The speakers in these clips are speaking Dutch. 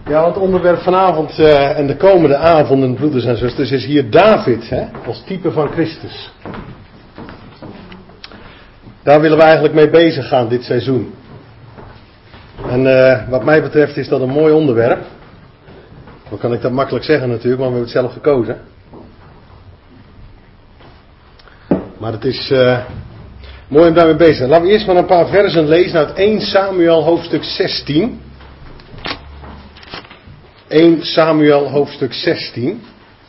Ja, het onderwerp vanavond en de komende avonden, broeders en zusters, is hier David, als type van Christus. Daar willen we eigenlijk mee bezig gaan dit seizoen. En wat mij betreft is dat een mooi onderwerp. Dan kan ik dat makkelijk zeggen natuurlijk, maar we hebben het zelf gekozen. Maar het is mooi om daarmee bezig te zijn. Laten we eerst maar een paar versen lezen uit 1 Samuel hoofdstuk 16. 1 Samuel hoofdstuk 16.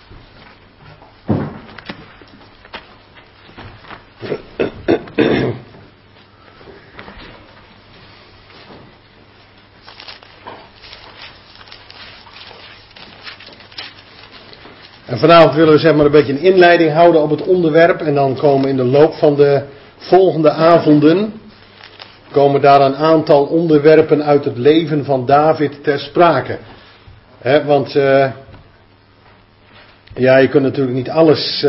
En vanavond willen we zeg maar een beetje een inleiding houden op het onderwerp. En dan komen in de loop van de volgende avonden komen daar een aantal onderwerpen uit het leven van David ter sprake. Want ja, je kunt natuurlijk niet alles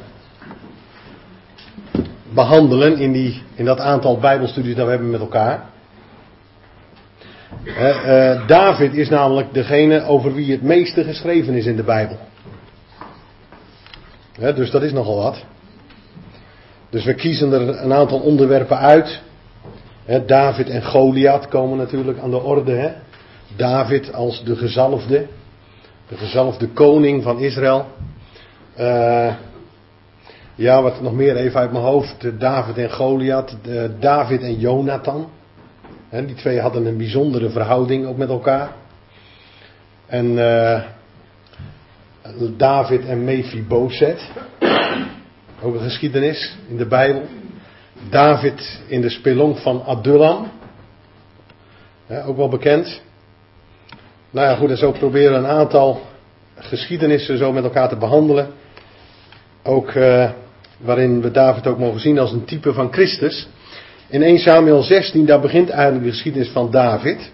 behandelen in dat aantal bijbelstudies dat we hebben met elkaar. David is namelijk degene over wie het meeste geschreven is in de Bijbel. Dus dat is nogal wat. Dus we kiezen er een aantal onderwerpen uit. David en Goliath komen natuurlijk aan de orde. David als de gezalfde koning van Israël. Ja, wat nog meer even uit mijn hoofd. David en Goliath, David en Jonathan. Die twee hadden een bijzondere verhouding ook met elkaar. En David en Mephibozet. Ook een geschiedenis in de Bijbel. David in de spelonk van Adullam. Ook wel bekend. Nou ja, goed, en zo proberen we een aantal geschiedenissen zo met elkaar te behandelen. Ook waarin we David ook mogen zien als een type van Christus. In 1 Samuel 16, daar begint eigenlijk de geschiedenis van David.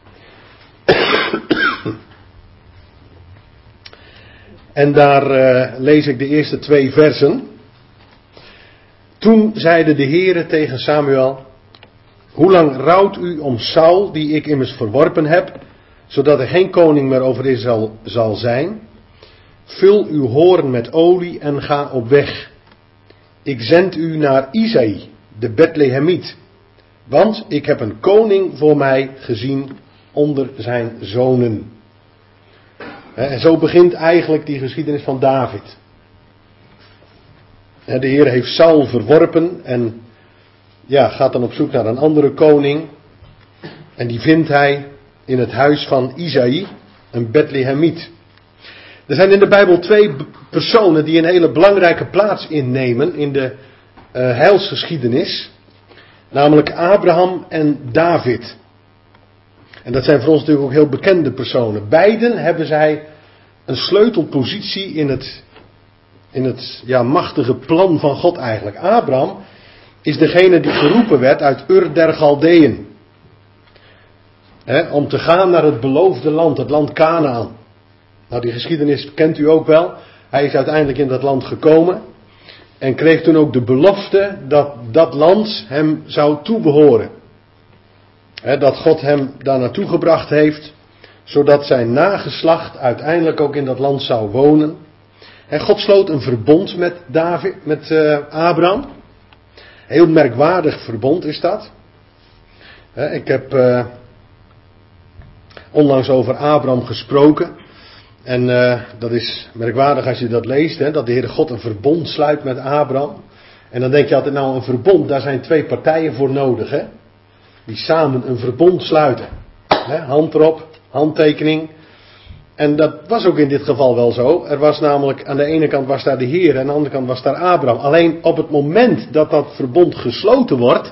En daar lees ik de eerste 2 versen. Toen zeide de Heere tegen Samuel: hoe lang rouwt u om Saul, die ik immers verworpen heb, zodat er geen koning meer over Israël zal zijn? Vul uw hoorn met olie en ga op weg. Ik zend u naar Isaï, de Bethlehemiet, want ik heb een koning voor mij gezien onder zijn zonen. En zo begint eigenlijk die geschiedenis van David. De Heer heeft Saul verworpen en ja, gaat dan op zoek naar een andere koning. En die vindt hij in het huis van Isaï, een Bethlehemiet. Er zijn in de Bijbel 2 personen die een hele belangrijke plaats innemen in de heilsgeschiedenis. Namelijk Abraham en David. En dat zijn voor ons natuurlijk ook heel bekende personen. Beiden hebben zij een sleutelpositie in het machtige plan van God eigenlijk. Abraham is degene die geroepen werd uit Ur der Galdeën. Om te gaan naar het beloofde land, het land Kanaan. Nou, die geschiedenis kent u ook wel. Hij is uiteindelijk in dat land gekomen. En kreeg toen ook de belofte dat dat land hem zou toebehoren. Dat God hem daar naartoe gebracht heeft. Zodat zijn nageslacht uiteindelijk ook in dat land zou wonen. En God sloot een verbond met Abraham. Heel merkwaardig verbond is dat. Ik heb onlangs over Abraham gesproken. En dat is merkwaardig als je dat leest. Dat de Heere God een verbond sluit met Abraham. En dan denk je altijd, nou, een verbond, daar zijn 2 partijen voor nodig. Die samen een verbond sluiten. Hand erop, handtekening. En dat was ook in dit geval wel zo. Er was namelijk, aan de ene kant was daar de Heer en aan de andere kant was daar Abraham. Alleen op het moment dat dat verbond gesloten wordt,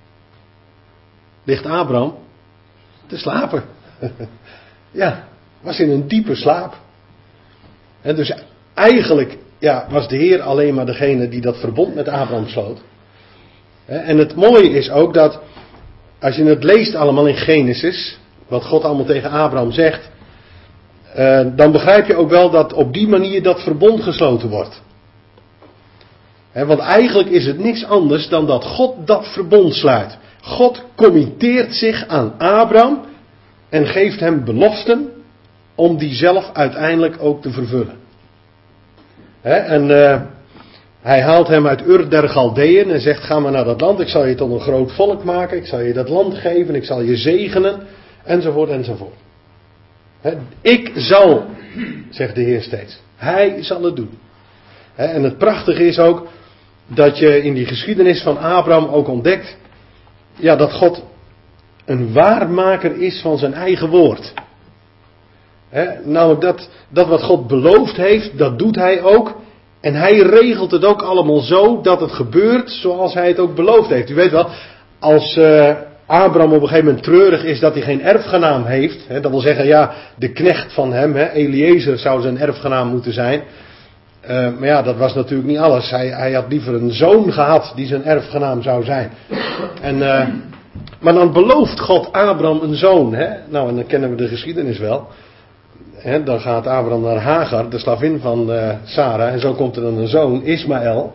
ligt Abraham te slapen. Ja, was in een diepe slaap. En dus eigenlijk was de Heer alleen maar degene die dat verbond met Abraham sloot. En het mooie is ook dat, als je het leest allemaal in Genesis, wat God allemaal tegen Abraham zegt, dan begrijp je ook wel dat op die manier dat verbond gesloten wordt. Want eigenlijk is het niks anders dan dat God dat verbond sluit. God committeert zich aan Abraham en geeft hem beloften om die zelf uiteindelijk ook te vervullen. En hij haalt hem uit Ur der Galdeën en zegt: ga maar naar dat land, ik zal je tot een groot volk maken, ik zal je dat land geven, ik zal je zegenen, enzovoort, enzovoort. Ik zal, zegt de Heer steeds. Hij zal het doen. En het prachtige is ook dat je in die geschiedenis van Abraham ook ontdekt, ja, dat God een waarmaker is van zijn eigen woord. Namelijk dat wat God beloofd heeft, dat doet hij ook. En hij regelt het ook allemaal zo dat het gebeurt zoals hij het ook beloofd heeft. U weet wel, als Abraham op een gegeven moment treurig is dat hij geen erfgenaam heeft. Dat wil zeggen, ja, de knecht van hem, Eliezer, zou zijn erfgenaam moeten zijn. Maar ja, dat was natuurlijk niet alles. Hij had liever een zoon gehad die zijn erfgenaam zou zijn. Maar dan belooft God Abraham een zoon. Nou, en dan kennen we de geschiedenis wel. Dan gaat Abraham naar Hagar, de slavin van Sarah. En zo komt er dan een zoon, Ismaël.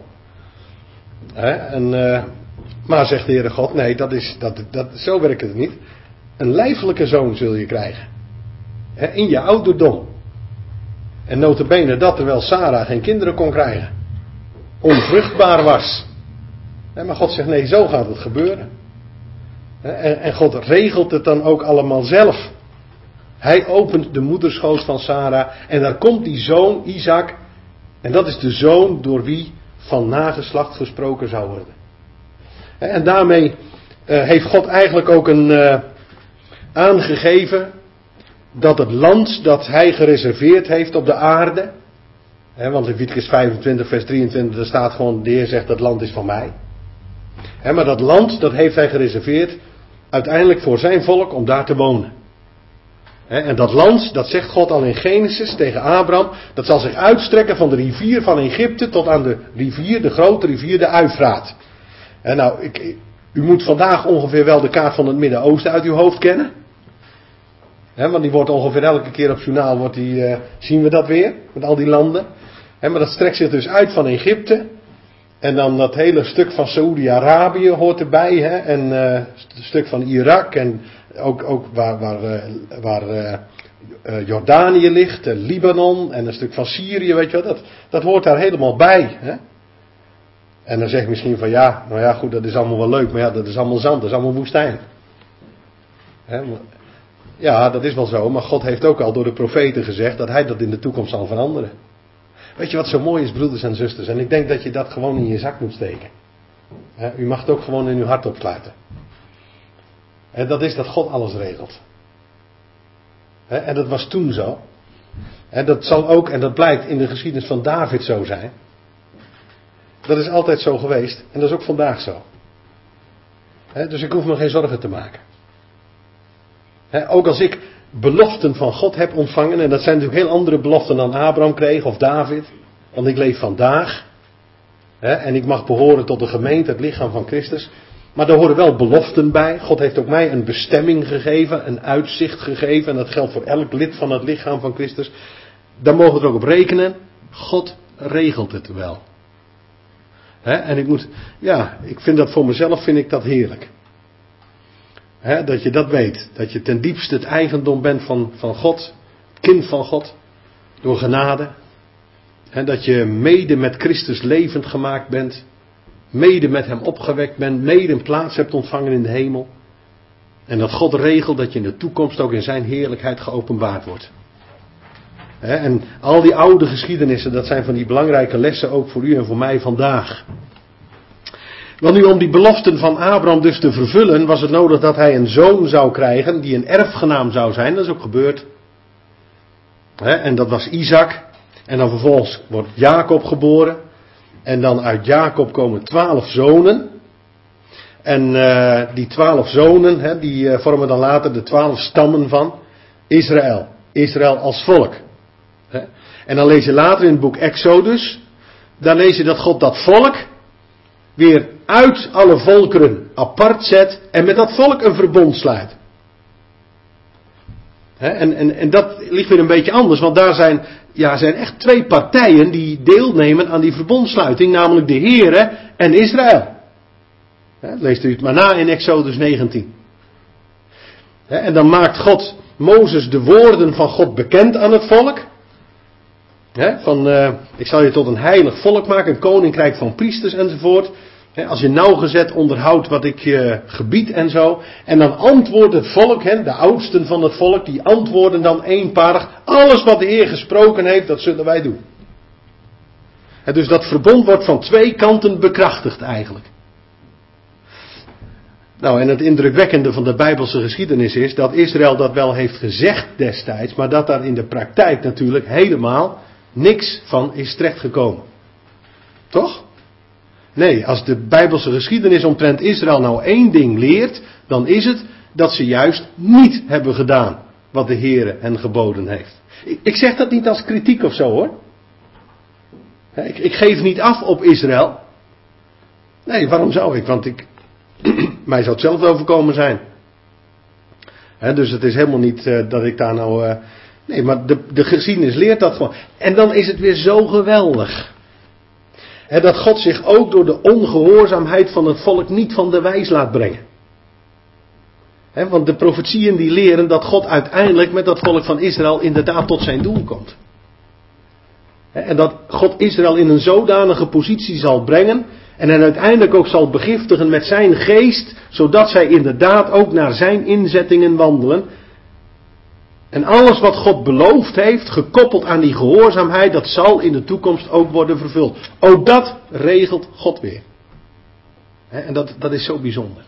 Maar zegt de Heere God, nee, zo werkt het niet. Een lijfelijke zoon zul je krijgen. In je ouderdom. En nota bene dat terwijl Sarah geen kinderen kon krijgen. Onvruchtbaar was. Maar God zegt, nee, zo gaat het gebeuren. En God regelt het dan ook allemaal zelf. Hij opent de moederschoot van Sarah en daar komt die zoon Isaac. En dat is de zoon door wie van nageslacht gesproken zou worden. En daarmee heeft God eigenlijk ook aangegeven dat het land dat hij gereserveerd heeft op de aarde. Want in Leviticus 25 vers 23 daar staat gewoon, de Heer zegt dat land is van mij. Maar dat land dat heeft hij gereserveerd uiteindelijk voor zijn volk om daar te wonen. En dat land, dat zegt God al in Genesis tegen Abraham, dat zal zich uitstrekken van de rivier van Egypte tot aan de rivier, de grote rivier, de Uifraat. Nou, u moet vandaag ongeveer wel de kaart van het Midden-Oosten uit uw hoofd kennen. Want die wordt ongeveer elke keer op journaal, zien we dat weer, met al die landen. Maar dat strekt zich dus uit van Egypte. En dan dat hele stuk van Saoedi-Arabië hoort erbij. En een stuk van Irak en ook waar Jordanië ligt, Libanon en een stuk van Syrië, weet je wel, dat hoort daar helemaal bij. En dan zeg je misschien van ja, nou ja goed, dat is allemaal wel leuk, maar ja, dat is allemaal zand, dat is allemaal woestijn. Ja, dat is wel zo, maar God heeft ook al door de profeten gezegd dat hij dat in de toekomst zal veranderen. Weet je wat zo mooi is, broeders en zusters, en ik denk dat je dat gewoon in je zak moet steken. U mag het ook gewoon in uw hart opsluiten. Dat is dat God alles regelt. En dat was toen zo. En dat zal ook, en dat blijkt in de geschiedenis van David zo zijn. Dat is altijd zo geweest. En dat is ook vandaag zo. Dus ik hoef me geen zorgen te maken. Ook als ik beloften van God heb ontvangen. En dat zijn natuurlijk heel andere beloften dan Abraham kreeg of David. Want ik leef vandaag. En ik mag behoren tot de gemeente, het lichaam van Christus. Maar daar horen wel beloften bij. God heeft ook mij een bestemming gegeven, een uitzicht gegeven. En dat geldt voor elk lid van het lichaam van Christus. Daar mogen we er ook op rekenen. God regelt het wel. En ik vind dat voor mezelf heerlijk. Dat je dat weet. Dat je ten diepste het eigendom bent van God. Het kind van God. Door genade. Dat je mede met Christus levend gemaakt bent. Mede met hem opgewekt bent. Mede een plaats hebt ontvangen in de hemel. En dat God regelt dat je in de toekomst ook in zijn heerlijkheid geopenbaard wordt. En al die oude geschiedenissen, dat zijn van die belangrijke lessen ook voor u en voor mij vandaag. Want nu om die beloften van Abraham dus te vervullen, was het nodig dat hij een zoon zou krijgen die een erfgenaam zou zijn. Dat is ook gebeurd. En dat was Isaac. En dan vervolgens wordt Jacob geboren. En dan uit Jacob komen 12 zonen. En die 12 zonen, die vormen dan later de 12 stammen van Israël. Israël als volk. En dan lees je later in het boek Exodus. Dan lees je dat God dat volk weer uit alle volkeren apart zet. En met dat volk een verbond sluit. En dat ligt weer een beetje anders. Want daar zijn echt 2 partijen die deelnemen aan die verbondsluiting. Namelijk de Heere en Israël. Leest u het maar na in Exodus 19. En dan maakt God Mozes de woorden van God bekend aan het volk. Ik zal je tot een heilig volk maken, een koninkrijk van priesters enzovoort. Als je nauwgezet onderhoudt wat ik je gebied en zo. En dan antwoordt het volk, de oudsten van het volk, die antwoorden dan eenparig. Alles wat de Heer gesproken heeft, dat zullen wij doen. Dus dat verbond wordt van twee kanten bekrachtigd eigenlijk. Nou, en het indrukwekkende van de Bijbelse geschiedenis is dat Israël dat wel heeft gezegd destijds, maar dat daar in de praktijk natuurlijk helemaal niks van is terechtgekomen. Toch? Nee, als de Bijbelse geschiedenis omtrent Israël nou één ding leert, dan is het dat ze juist niet hebben gedaan wat de Heere hen geboden heeft. Ik zeg dat niet als kritiek of zo hoor. Ik geef niet af op Israël. Nee, waarom zou ik? Want mij zou het zelf overkomen zijn. Dus het is helemaal niet dat ik daar nou... nee, maar de geschiedenis leert dat gewoon. En dan is het weer zo geweldig. Dat God zich ook door de ongehoorzaamheid van het volk niet van de wijs laat brengen. Want de profetieën die leren dat God uiteindelijk met dat volk van Israël inderdaad tot zijn doel komt. En dat God Israël in een zodanige positie zal brengen. En hen uiteindelijk ook zal begiftigen met zijn geest. Zodat zij inderdaad ook naar zijn inzettingen wandelen. En alles wat God beloofd heeft, gekoppeld aan die gehoorzaamheid, dat zal in de toekomst ook worden vervuld. Ook dat regelt God weer. En dat is zo bijzonder.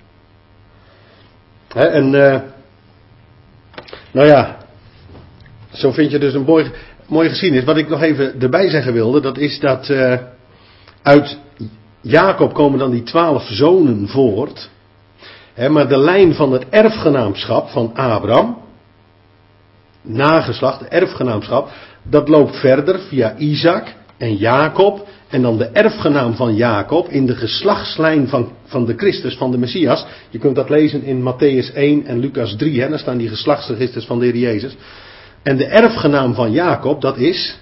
Nou ja, zo vind je dus een mooie geschiedenis. Wat ik nog even erbij zeggen wilde, dat is dat uit Jacob komen dan die 12 zonen voort. Maar de lijn van het erfgenaamschap van Abraham, nageslacht, erfgenaamschap, dat loopt verder via Isaac en Jacob. En dan de erfgenaam van Jacob in de geslachtslijn van de Christus, van de Messias. Je kunt dat lezen in Matthäus 1 en Lucas 3. Daar staan die geslachtsregisters van de Heer Jezus. En de erfgenaam van Jacob, dat is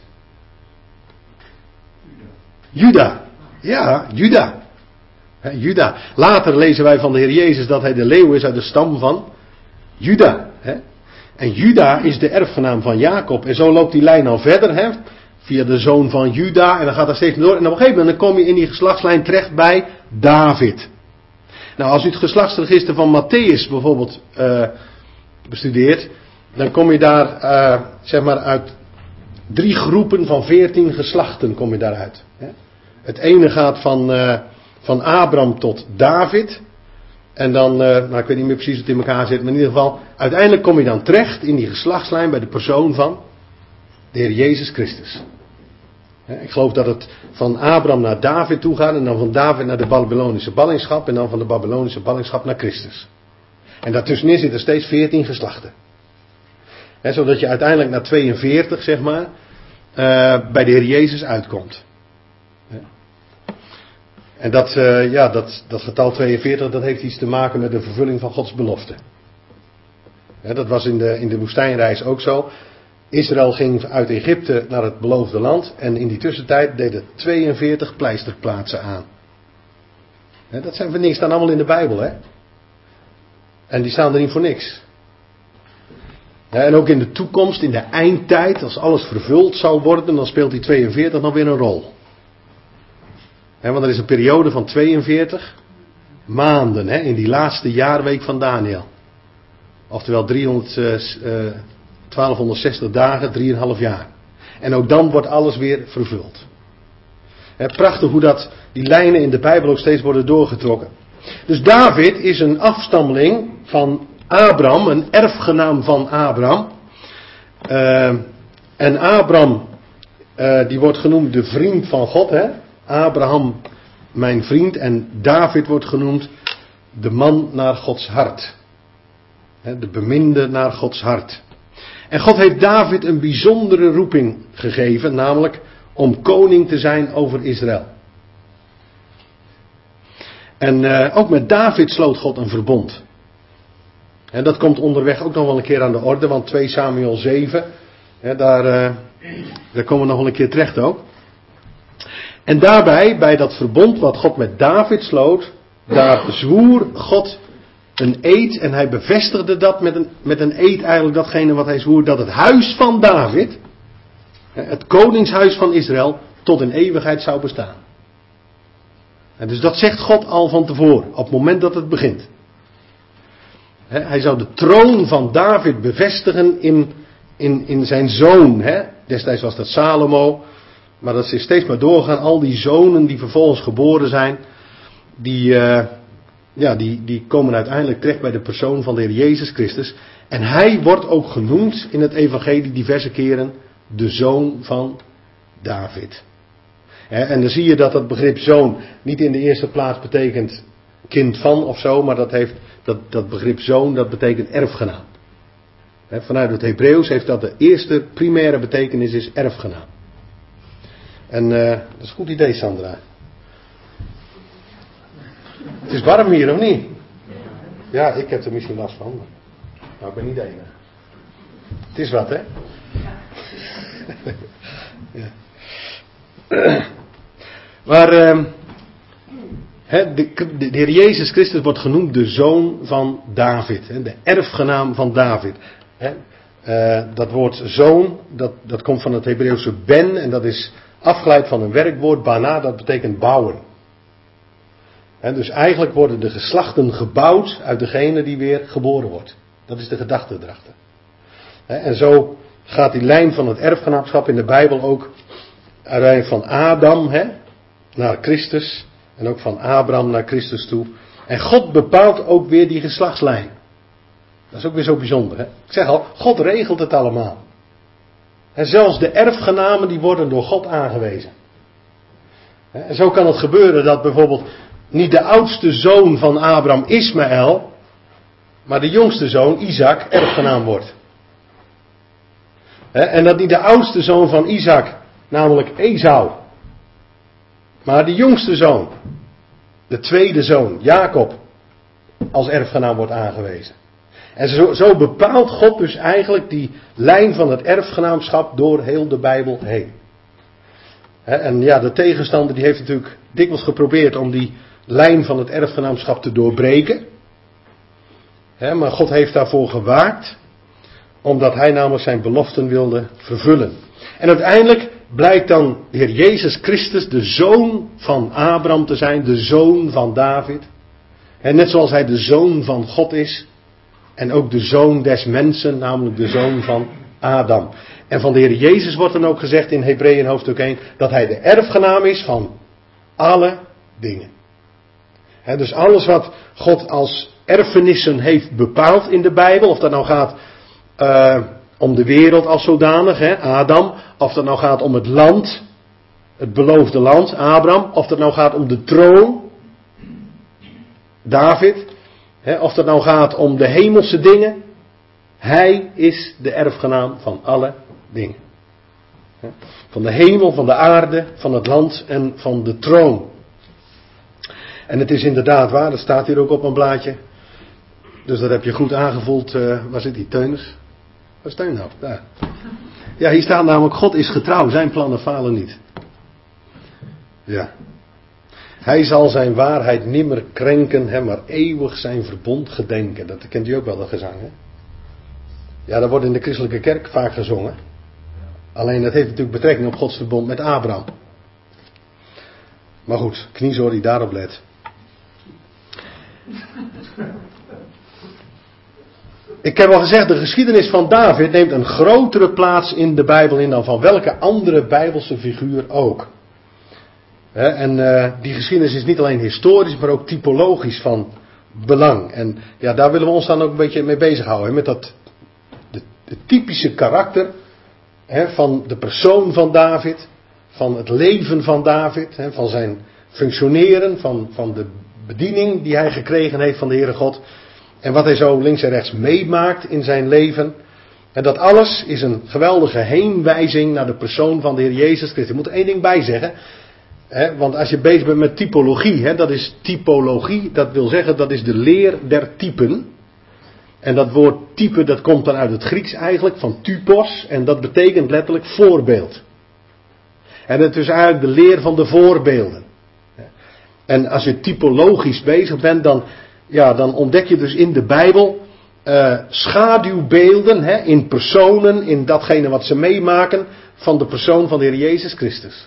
Juda. Ja, Juda. Juda. Later lezen wij van de Heer Jezus dat hij de leeuw is uit de stam van Juda. En Juda is de erfgenaam van Jacob. En zo loopt die lijn al verder, via de zoon van Juda. En dan gaat dat steeds door. En op een gegeven moment dan kom je in die geslachtslijn terecht bij David. Nou, als u het geslachtsregister van Matthäus bijvoorbeeld bestudeert, dan kom je daar, uit 3 groepen van 14 geslachten kom je daaruit. Het ene gaat van Abraham tot David. En dan, ik weet niet meer precies hoe het in elkaar zit, maar in ieder geval, uiteindelijk kom je dan terecht in die geslachtslijn bij de persoon van de Heer Jezus Christus. Ik geloof dat het van Abraham naar David toe gaat en dan van David naar de Babylonische ballingschap en dan van de Babylonische ballingschap naar Christus. En daartussenin zitten steeds 14 geslachten. Zodat je uiteindelijk naar 42, bij de Heer Jezus uitkomt. En dat getal 42, dat heeft iets te maken met de vervulling van Gods belofte. Dat was in de woestijnreis ook zo. Israël ging uit Egypte naar het beloofde land en in die tussentijd deden 42 pleisterplaatsen aan. Dat zijn van niks, staan allemaal in de Bijbel, hè. En die staan er niet voor niks. En ook in de toekomst, in de eindtijd, als alles vervuld zou worden, dan speelt die 42 nog weer een rol. Want er is een periode van 42 maanden in die laatste jaarweek van Daniel. Oftewel 1260 dagen, 3,5 jaar. En ook dan wordt alles weer vervuld. Prachtig hoe die lijnen in de Bijbel ook steeds worden doorgetrokken. Dus David is een afstammeling van Abraham, een erfgenaam van Abraham. En Abraham, die wordt genoemd de vriend van God, Abraham, mijn vriend. En David wordt genoemd de man naar Gods hart. De beminde naar Gods hart. En God heeft David een bijzondere roeping gegeven, namelijk om koning te zijn over Israël. En ook met David sloot God een verbond. En dat komt onderweg ook nog wel een keer aan de orde, want 2 Samuel 7, daar komen we nog wel een keer terecht ook. En daarbij, bij dat verbond wat God met David sloot, daar zwoer God een eed en hij bevestigde dat met een eed eigenlijk datgene wat hij zwoer, dat het huis van David, het koningshuis van Israël, tot in eeuwigheid zou bestaan. En dus dat zegt God al van tevoren, op het moment dat het begint. Hij zou de troon van David bevestigen in zijn zoon. Destijds was dat Salomo, maar dat is steeds maar doorgaan. Al die zonen die vervolgens geboren zijn, die komen uiteindelijk terecht bij de persoon van de Heer Jezus Christus. En hij wordt ook genoemd in het evangelie diverse keren de zoon van David. En dan zie je dat begrip zoon niet in de eerste plaats betekent kind van of zo, maar dat begrip zoon, dat betekent erfgenaam. Vanuit het Hebreeuws heeft dat de eerste primaire betekenis is erfgenaam. En dat is een goed idee, Sandra. Het is warm hier, of niet? Ja, ik heb er misschien last van. Maar nou, ik ben niet de enige. Het is wat, hè? Ja. Maar de Heer Jezus Christus wordt genoemd de zoon van David. De erfgenaam van David. Dat woord zoon, dat komt van het Hebreeuwse ben. En dat is afgeleid van een werkwoord, bana, dat betekent bouwen. Dus eigenlijk worden de geslachten gebouwd uit degene die weer geboren wordt. Dat is de gedachte erachter. En zo gaat die lijn van het erfgenaamschap in de Bijbel ook uiteindelijk van Adam naar Christus. En ook van Abraham naar Christus toe. En God bepaalt ook weer die geslachtslijn. Dat is ook weer zo bijzonder. Hè? Ik zeg al, God regelt het allemaal. En zelfs de erfgenamen die worden door God aangewezen. En zo kan het gebeuren dat bijvoorbeeld niet de oudste zoon van Abraham Ismaël, maar de jongste zoon Isaac erfgenaam wordt. En dat niet de oudste zoon van Isaac, namelijk Esau, maar de jongste zoon, de tweede zoon, Jacob, als erfgenaam wordt aangewezen. En zo bepaalt God dus eigenlijk die lijn van het erfgenaamschap door heel de Bijbel heen. En ja, de tegenstander die heeft natuurlijk dikwijls geprobeerd om die lijn van het erfgenaamschap te doorbreken. Maar God heeft daarvoor gewaakt, omdat hij namelijk zijn beloften wilde vervullen. En uiteindelijk blijkt dan de Heer Jezus Christus de zoon van Abraham te zijn, de zoon van David. En net zoals hij de zoon van God is, en ook de zoon des mensen, namelijk de zoon van Adam. En van de Heer Jezus wordt dan ook gezegd in Hebreeën hoofdstuk 1, dat hij de erfgenaam is van alle dingen. Dus alles wat God als erfenissen heeft bepaald in de Bijbel, of dat nou gaat om de wereld als zodanig, Adam, of dat nou gaat om het land, het beloofde land, Abraham, of dat nou gaat om de troon, David, of dat nou gaat om de hemelse dingen, hij is de erfgenaam van alle dingen. Van de hemel, van de aarde, van het land en van de troon. En het is inderdaad waar, dat staat hier ook op een blaadje. Dus dat heb je goed aangevoeld. Waar zit die Teuners? Waar is Teun nou? Daar. Ja, hier staat namelijk, God is getrouw, zijn plannen falen niet. Ja. Hij zal zijn waarheid nimmer krenken, maar eeuwig zijn verbond gedenken. Dat kent u ook wel, dat gezang, hè? Ja, dat wordt in de christelijke kerk vaak gezongen. Alleen dat heeft natuurlijk betrekking op Gods verbond met Abraham. Maar goed, kniezoor die daarop let. Ik heb al gezegd, de geschiedenis van David neemt een grotere plaats in de Bijbel in dan van welke andere Bijbelse figuur ook. En die geschiedenis is niet alleen historisch, maar ook typologisch van belang. En ja, daar willen we ons dan ook een beetje mee bezighouden. Met dat de typische karakter van de persoon van David, van het leven van David, van zijn functioneren, van de bediening die hij gekregen heeft van de Heere God. En wat hij zo links en rechts meemaakt in zijn leven. En dat alles is een geweldige heenwijzing naar de persoon van de Heer Jezus Christus. Ik moet er één ding bij zeggen. Want als je bezig bent met typologie, dat is typologie, dat wil zeggen dat is de leer der typen. En dat woord type dat komt dan uit het Grieks eigenlijk, van typos, en dat betekent letterlijk voorbeeld. En het is eigenlijk de leer van de voorbeelden. En als je typologisch bezig bent, ja, dan ontdek je dus in de Bijbel schaduwbeelden, in personen, in datgene wat ze meemaken van de persoon van de Heer Jezus Christus.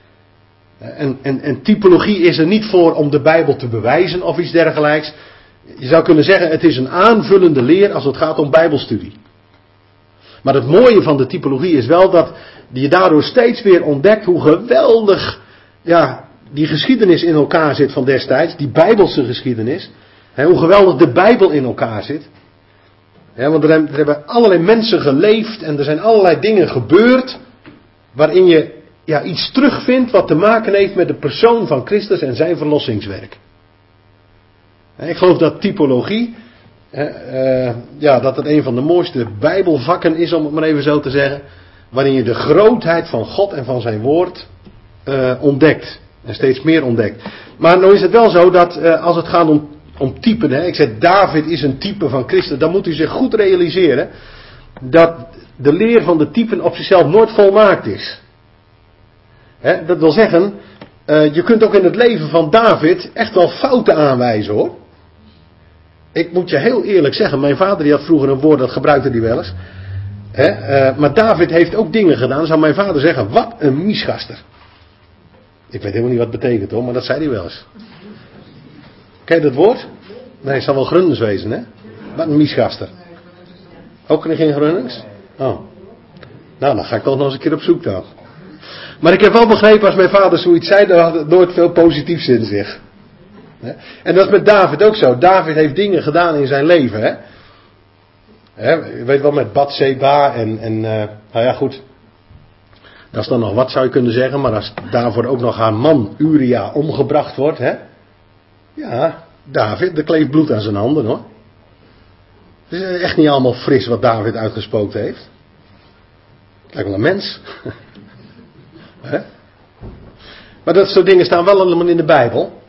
En typologie is er niet voor om de Bijbel te bewijzen of iets dergelijks. Je zou kunnen zeggen, het is een aanvullende leer als het gaat om Bijbelstudie. Maar het mooie van de typologie is wel dat je daardoor steeds weer ontdekt hoe geweldig die geschiedenis in elkaar zit van destijds, die Bijbelse geschiedenis. Hoe geweldig de Bijbel in elkaar zit. Want er hebben allerlei mensen geleefd en er zijn allerlei dingen gebeurd waarin je iets terugvindt wat te maken heeft met de persoon van Christus en zijn verlossingswerk. Ik geloof dat typologie, dat het een van de mooiste Bijbelvakken is, om het maar even zo te zeggen, waarin je de grootheid van God en van zijn woord ontdekt. En steeds meer ontdekt. Maar nou is het wel zo dat als het gaat om typen, ik zeg David is een type van Christus, dan moet u zich goed realiseren dat de leer van de typen op zichzelf nooit volmaakt is. Dat wil zeggen, je kunt ook in het leven van David echt wel fouten aanwijzen, hoor. Ik moet je heel eerlijk zeggen, mijn vader die had vroeger een woord, dat gebruikte hij wel eens. Maar David heeft ook dingen gedaan, zou mijn vader zeggen, wat een miesgaster. Ik weet helemaal niet wat het betekent, hoor, maar dat zei hij wel eens. Ken je dat woord? Nee, het zal wel Grunnens wezen, hè? Wat een miesgaster. Ook geen Grunnens? Oh. Nou, dan ga ik toch nog eens een keer op zoek dan. Maar ik heb wel begrepen, als mijn vader zoiets zei, dan had het nooit veel positiefs in zich. En dat is met David ook zo. David heeft dingen gedaan in zijn leven, hè? Je weet wel, met Batseba en nou ja, goed. Dat is dan nog wat, zou je kunnen zeggen. Maar als daarvoor ook nog haar man Uria omgebracht wordt, hè? Ja, David, er kleeft bloed aan zijn handen, hoor. Het is echt niet allemaal fris wat David uitgespookt heeft. Het lijkt wel een mens. Maar dat soort dingen staan wel allemaal in de Bijbel.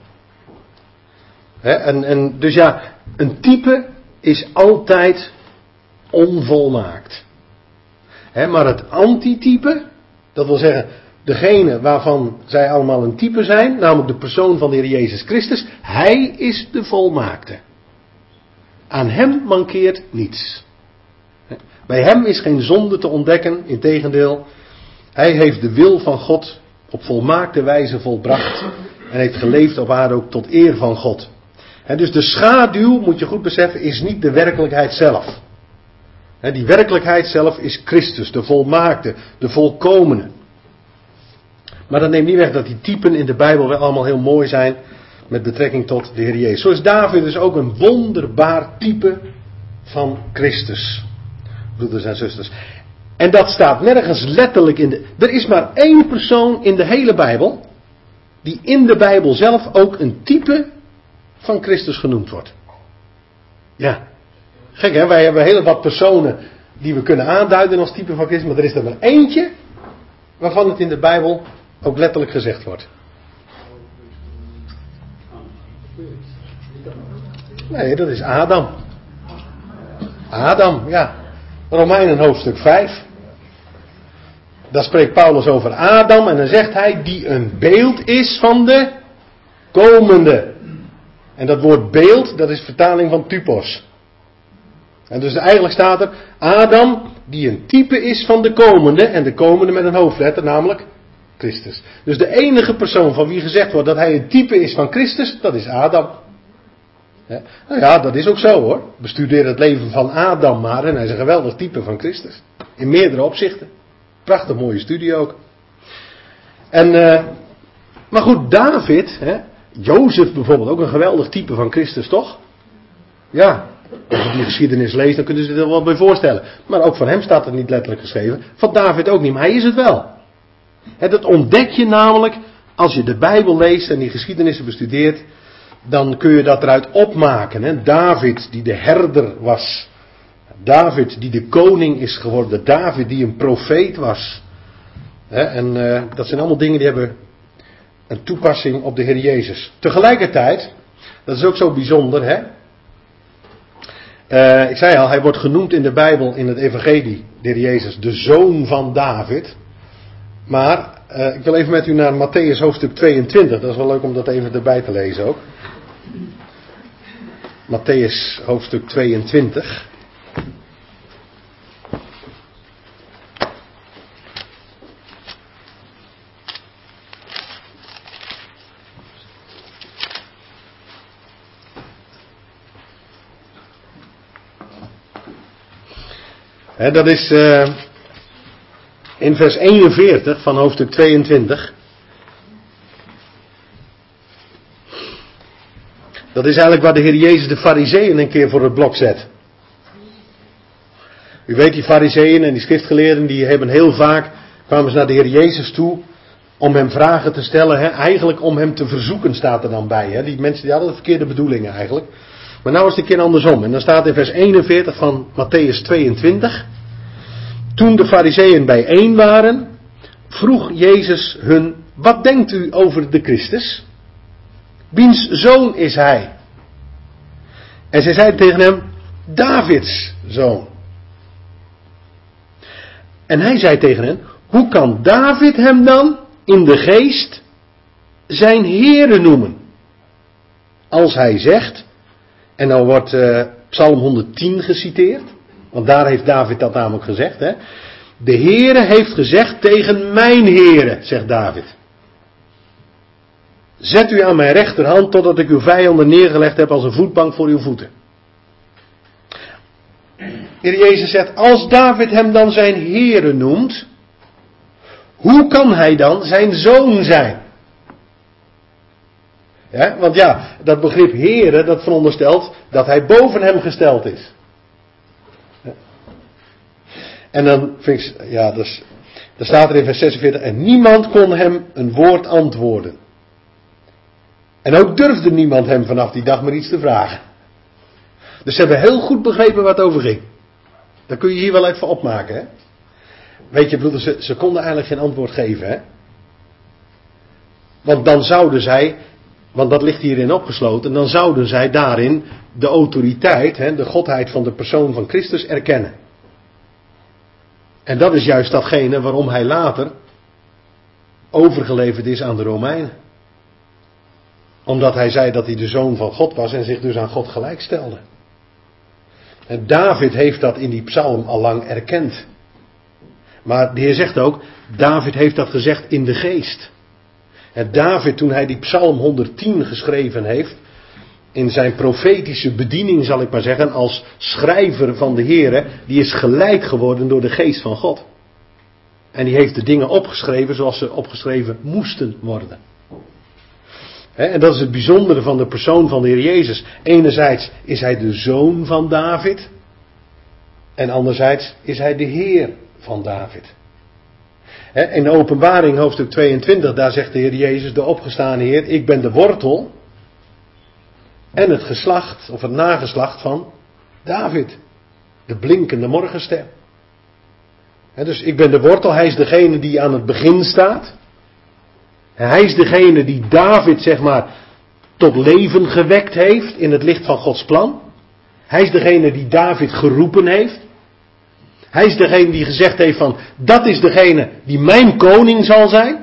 En dus ja, een type is altijd onvolmaakt. Maar het antitype, dat wil zeggen, degene waarvan zij allemaal een type zijn, namelijk de persoon van de Heer Jezus Christus, hij is de volmaakte. Aan hem mankeert niets. Bij hem is geen zonde te ontdekken, integendeel. Hij heeft de wil van God op volmaakte wijze volbracht en heeft geleefd op aarde ook tot eer van God. Dus de schaduw, moet je goed beseffen, is niet de werkelijkheid zelf. Die werkelijkheid zelf is Christus, de volmaakte, de volkomene. Maar dat neemt niet weg dat die typen in de Bijbel wel allemaal heel mooi zijn met betrekking tot de Heer Jezus. Zo is David dus ook een wonderbaar type van Christus. Broeders en zusters. En dat staat nergens letterlijk in de... Er is maar één persoon in de hele Bijbel die in de Bijbel zelf ook een type van Christus genoemd wordt. Ja. Gek, hè? Wij hebben heel wat personen die we kunnen aanduiden als type van Christus, maar er is er maar eentje waarvan het in de Bijbel ook letterlijk gezegd wordt. Nee, dat is Adam. Adam, ja. Romeinen hoofdstuk 5. Daar spreekt Paulus over Adam en dan zegt hij die een beeld is van de komende. En dat woord beeld, dat is vertaling van typos. En dus eigenlijk staat er Adam die een type is van de komende en de komende met een hoofdletter, namelijk Christus. Dus de enige persoon van wie gezegd wordt dat hij een type is van Christus, dat is Adam. Ja, nou ja, dat is ook zo, hoor. Bestudeer het leven van Adam maar en hij is een geweldig type van Christus. In meerdere opzichten. Prachtig mooie studie ook. En, maar goed, David, Jozef bijvoorbeeld, ook een geweldig type van Christus, toch? Ja, als je die geschiedenis leest, dan kunnen ze zich er wel bij voorstellen. Maar ook van hem staat het niet letterlijk geschreven. Van David ook niet, maar hij is het wel. Dat ontdek je namelijk als je de Bijbel leest en die geschiedenissen bestudeert. Dan kun je dat eruit opmaken. David die de herder was. David die de koning is geworden. David die een profeet was. En dat zijn allemaal dingen die hebben een toepassing op de Heer Jezus. Tegelijkertijd, dat is ook zo bijzonder, hè. Ik zei al, hij wordt genoemd in de Bijbel, in het evangelie, de Heer Jezus, de zoon van David. Maar ik wil even met u naar Mattheüs hoofdstuk 22. Dat is wel leuk om dat even erbij te lezen ook. Mattheüs hoofdstuk 22. Dat is in vers 41 van hoofdstuk 22. Dat is eigenlijk waar de Heer Jezus de Farizeeën een keer voor het blok zet. U weet, die Farizeeën en die schriftgeleerden, die hebben heel vaak, kwamen ze naar de Heer Jezus toe om hem vragen te stellen. Eigenlijk om hem te verzoeken, staat er dan bij. Die mensen die hadden de verkeerde bedoelingen eigenlijk. Maar nou is het een keer andersom. En dan staat in vers 41 van Mattheüs 22. Toen de Farizeeën bijeen waren, vroeg Jezus hun: wat denkt u over de Christus? Wiens zoon is hij? En zij zeiden tegen hem: Davids zoon. En hij zei tegen hen: hoe kan David hem dan in de geest zijn Heere noemen? Als hij zegt, en nou wordt Psalm 110 geciteerd, want daar heeft David dat namelijk gezegd. De Heere heeft gezegd tegen mijn Heere, zegt David. Zet u aan mijn rechterhand totdat ik uw vijanden neergelegd heb als een voetbank voor uw voeten. Heer Jezus zegt, als David hem dan zijn Heere noemt, hoe kan hij dan zijn zoon zijn? Ja, want ja, dat begrip Heere, dat veronderstelt dat hij boven hem gesteld is. En dan vind ik, ja, dus, dan staat er in vers 46, en niemand kon hem een woord antwoorden. En ook durfde niemand hem vanaf die dag maar iets te vragen. Dus ze hebben heel goed begrepen waar het over ging. Dat kun je hier wel even opmaken, hè. Weet je broeders, ze konden eigenlijk geen antwoord geven, hè. Want dan zouden zij, want dat ligt hierin opgesloten, dan zouden zij daarin de autoriteit, hè, de godheid van de persoon van Christus erkennen. En dat is juist datgene waarom hij later overgeleverd is aan de Romeinen. Omdat hij zei dat hij de zoon van God was en zich dus aan God gelijk stelde. En David heeft dat in die psalm al lang erkend. Maar de Heer zegt ook, David heeft dat gezegd in de geest. En David, toen hij die psalm 110 geschreven heeft, in zijn profetische bediening zal ik maar zeggen, als schrijver van de Heere, die is geleid geworden door de geest van God. En die heeft de dingen opgeschreven zoals ze opgeschreven moesten worden. En dat is het bijzondere van de persoon van de Heer Jezus. Enerzijds is hij de zoon van David. En anderzijds is hij de Heer van David. In de Openbaring hoofdstuk 22, daar zegt de Heer Jezus, de opgestane Heer, ik ben de wortel en het geslacht, of het nageslacht van David. De blinkende morgenster. Dus ik ben de wortel, hij is degene die aan het begin staat. Hij is degene die David, zeg maar, tot leven gewekt heeft in het licht van Gods plan. Hij is degene die David geroepen heeft. Hij is degene die gezegd heeft van, dat is degene die mijn koning zal zijn.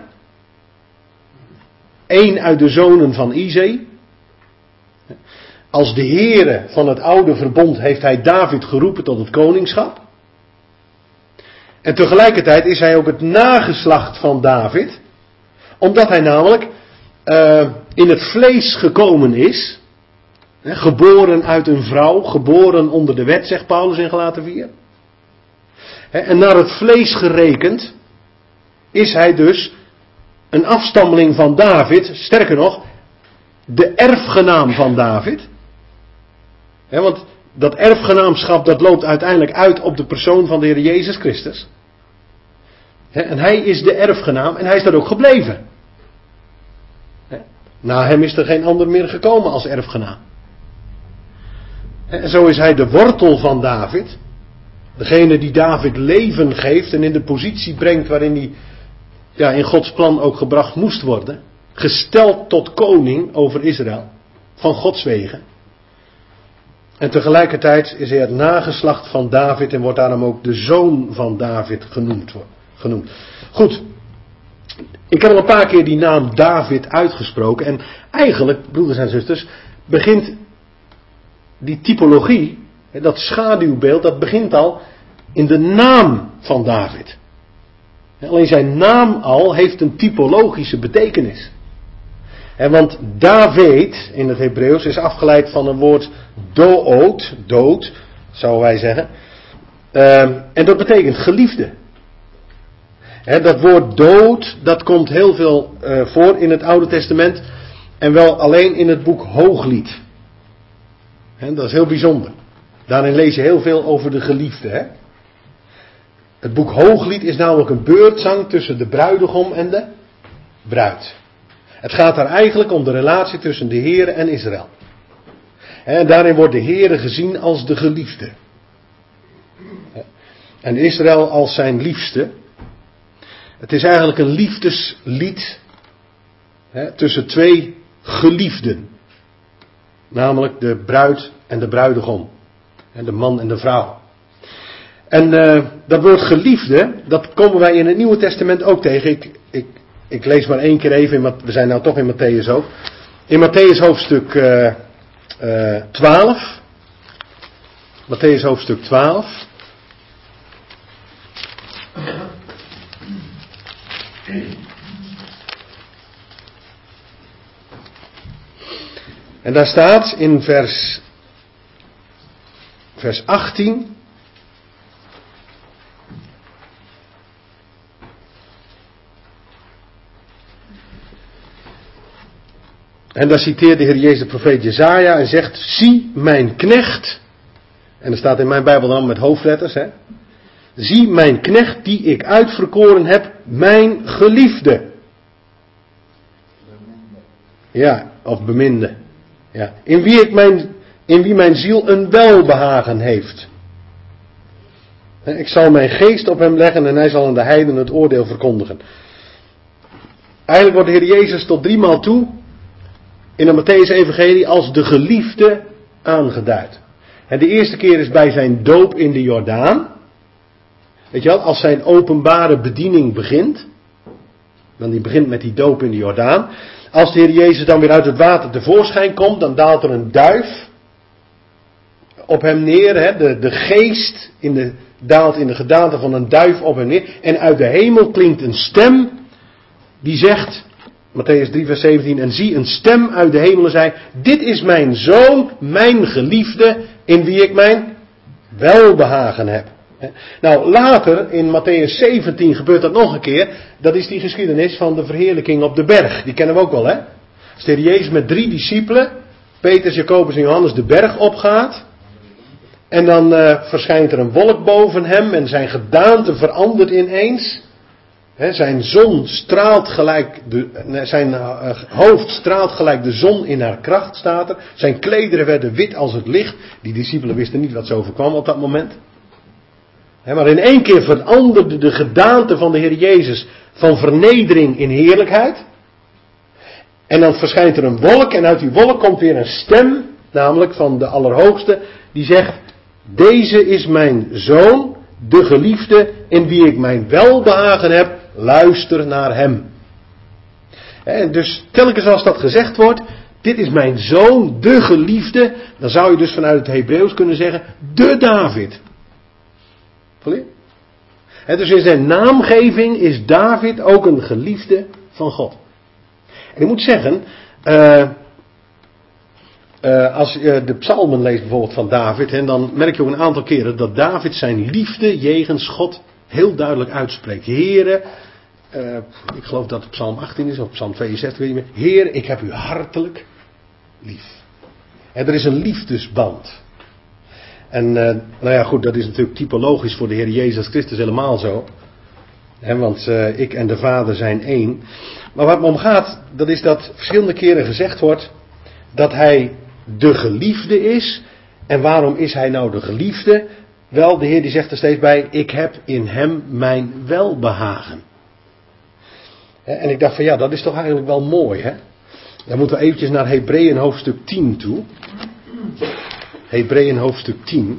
Eén uit de zonen van Isai. Als de Heere van het oude verbond heeft hij David geroepen tot het koningschap. En tegelijkertijd is hij ook het nageslacht van David. Omdat hij namelijk in het vlees gekomen is. Geboren uit een vrouw, geboren onder de wet, zegt Paulus in Galaten 4. En naar het vlees gerekend is hij dus een afstammeling van David. Sterker nog, de erfgenaam van David. Want dat erfgenaamschap dat loopt uiteindelijk uit op de persoon van de Heer Jezus Christus. En hij is de erfgenaam en hij is dat ook gebleven. Na hem is er geen ander meer gekomen als erfgenaam. En zo is hij de wortel van David. Degene die David leven geeft en in de positie brengt waarin hij in Gods plan ook gebracht moest worden. Gesteld tot koning over Israël. Van Gods wegen. En tegelijkertijd is hij het nageslacht van David en wordt daarom ook de zoon van David genoemd. Goed. Ik heb al een paar keer die naam David uitgesproken. En eigenlijk, broeders en zusters, begint die typologie, dat schaduwbeeld, dat begint al in de naam van David. Alleen zijn naam al heeft een typologische betekenis. Want David in het Hebreeuws is afgeleid van een woord dood, zouden wij zeggen. En dat betekent geliefde. Dat woord dood, dat komt heel veel voor in het Oude Testament. En wel alleen in het boek Hooglied. Dat is heel bijzonder. Daarin lees je heel veel over de geliefde. Het boek Hooglied is namelijk een beurtzang tussen de bruidegom en de bruid. Het gaat daar eigenlijk om de relatie tussen de Heere en Israël. En daarin wordt de Heere gezien als de geliefde. En Israël als zijn liefste. Het is eigenlijk een liefdeslied tussen twee geliefden. Namelijk de bruid en de bruidegom. En de man en de vrouw. En dat woord geliefde, dat komen wij in het Nieuwe Testament ook tegen. Ik lees maar 1 keer even, we zijn nou toch in Matthäus ook. In Matthäus hoofdstuk 12. Matthäus hoofdstuk 12. En daar staat in vers 18. En daar citeert de Heer Jezus de profeet Jesaja en zegt: zie mijn knecht. En er staat in mijn Bijbel dan met hoofdletters. Zie mijn knecht die ik uitverkoren heb, mijn geliefde. Ja, of beminde. Ja. In wie mijn ziel een welbehagen heeft. Ik zal mijn geest op hem leggen en hij zal aan de heidenen het oordeel verkondigen. Eigenlijk wordt de Heer Jezus tot 3 maal toe in de Matthäus-evangelie als de geliefde aangeduid. En de eerste keer is bij zijn doop in de Jordaan. Weet je wel, als zijn openbare bediening begint. Dan die begint met die doop in de Jordaan. Als de Heer Jezus dan weer uit het water tevoorschijn komt, dan daalt er een duif op hem neer. De geest daalt in de gedaante van een duif op hem neer. En uit de hemel klinkt een stem die zegt, Matthäus 3 vers 17, en zie een stem uit de hemelen zei, dit is mijn zoon, mijn geliefde, in wie ik mijn welbehagen heb. Nou, later in Matthäus 17 gebeurt dat nog een keer. Dat is die geschiedenis van de verheerlijking op de berg. Die kennen we ook wel, hè? Als de Heer Jezus met 3 discipelen, Petrus, Jacobus en Johannes, de berg opgaat. En dan verschijnt er een wolk boven hem en zijn gedaante verandert ineens. Zijn zon straalt gelijk, zijn hoofd straalt gelijk de zon in haar kracht, staat er. Zijn klederen werden wit als het licht. Die discipelen wisten niet wat ze overkwam op dat moment. Maar in 1 keer veranderde de gedaante van de Heer Jezus van vernedering in heerlijkheid. En dan verschijnt er een wolk en uit die wolk komt weer een stem, namelijk van de Allerhoogste, die zegt, deze is mijn zoon, de geliefde, in wie ik mijn welbehagen heb, luister naar hem. En dus telkens als dat gezegd wordt, dit is mijn zoon, de geliefde, dan zou je dus vanuit het Hebreeuws kunnen zeggen, de David. Dus in zijn naamgeving is David ook een geliefde van God. En ik moet zeggen, als je de psalmen leest bijvoorbeeld van David, dan merk je ook een aantal keren dat David zijn liefde jegens God heel duidelijk uitspreekt. Heere, ik geloof dat het psalm 18 is of psalm 62, weet je meer. Heer, ik heb u hartelijk lief. Er is een liefdesband. En nou ja goed, dat is natuurlijk typologisch voor de Heer Jezus Christus helemaal zo. Want ik en de Vader zijn één. Maar wat me om gaat, dat is dat verschillende keren gezegd wordt dat hij de geliefde is. En waarom is hij nou de geliefde? Wel, de Heer die zegt er steeds bij, ik heb in hem mijn welbehagen. En ik dacht van ja, dat is toch eigenlijk wel mooi, hè? Dan moeten we eventjes naar Hebreeën hoofdstuk 10 toe. Hebreeën hoofdstuk 10.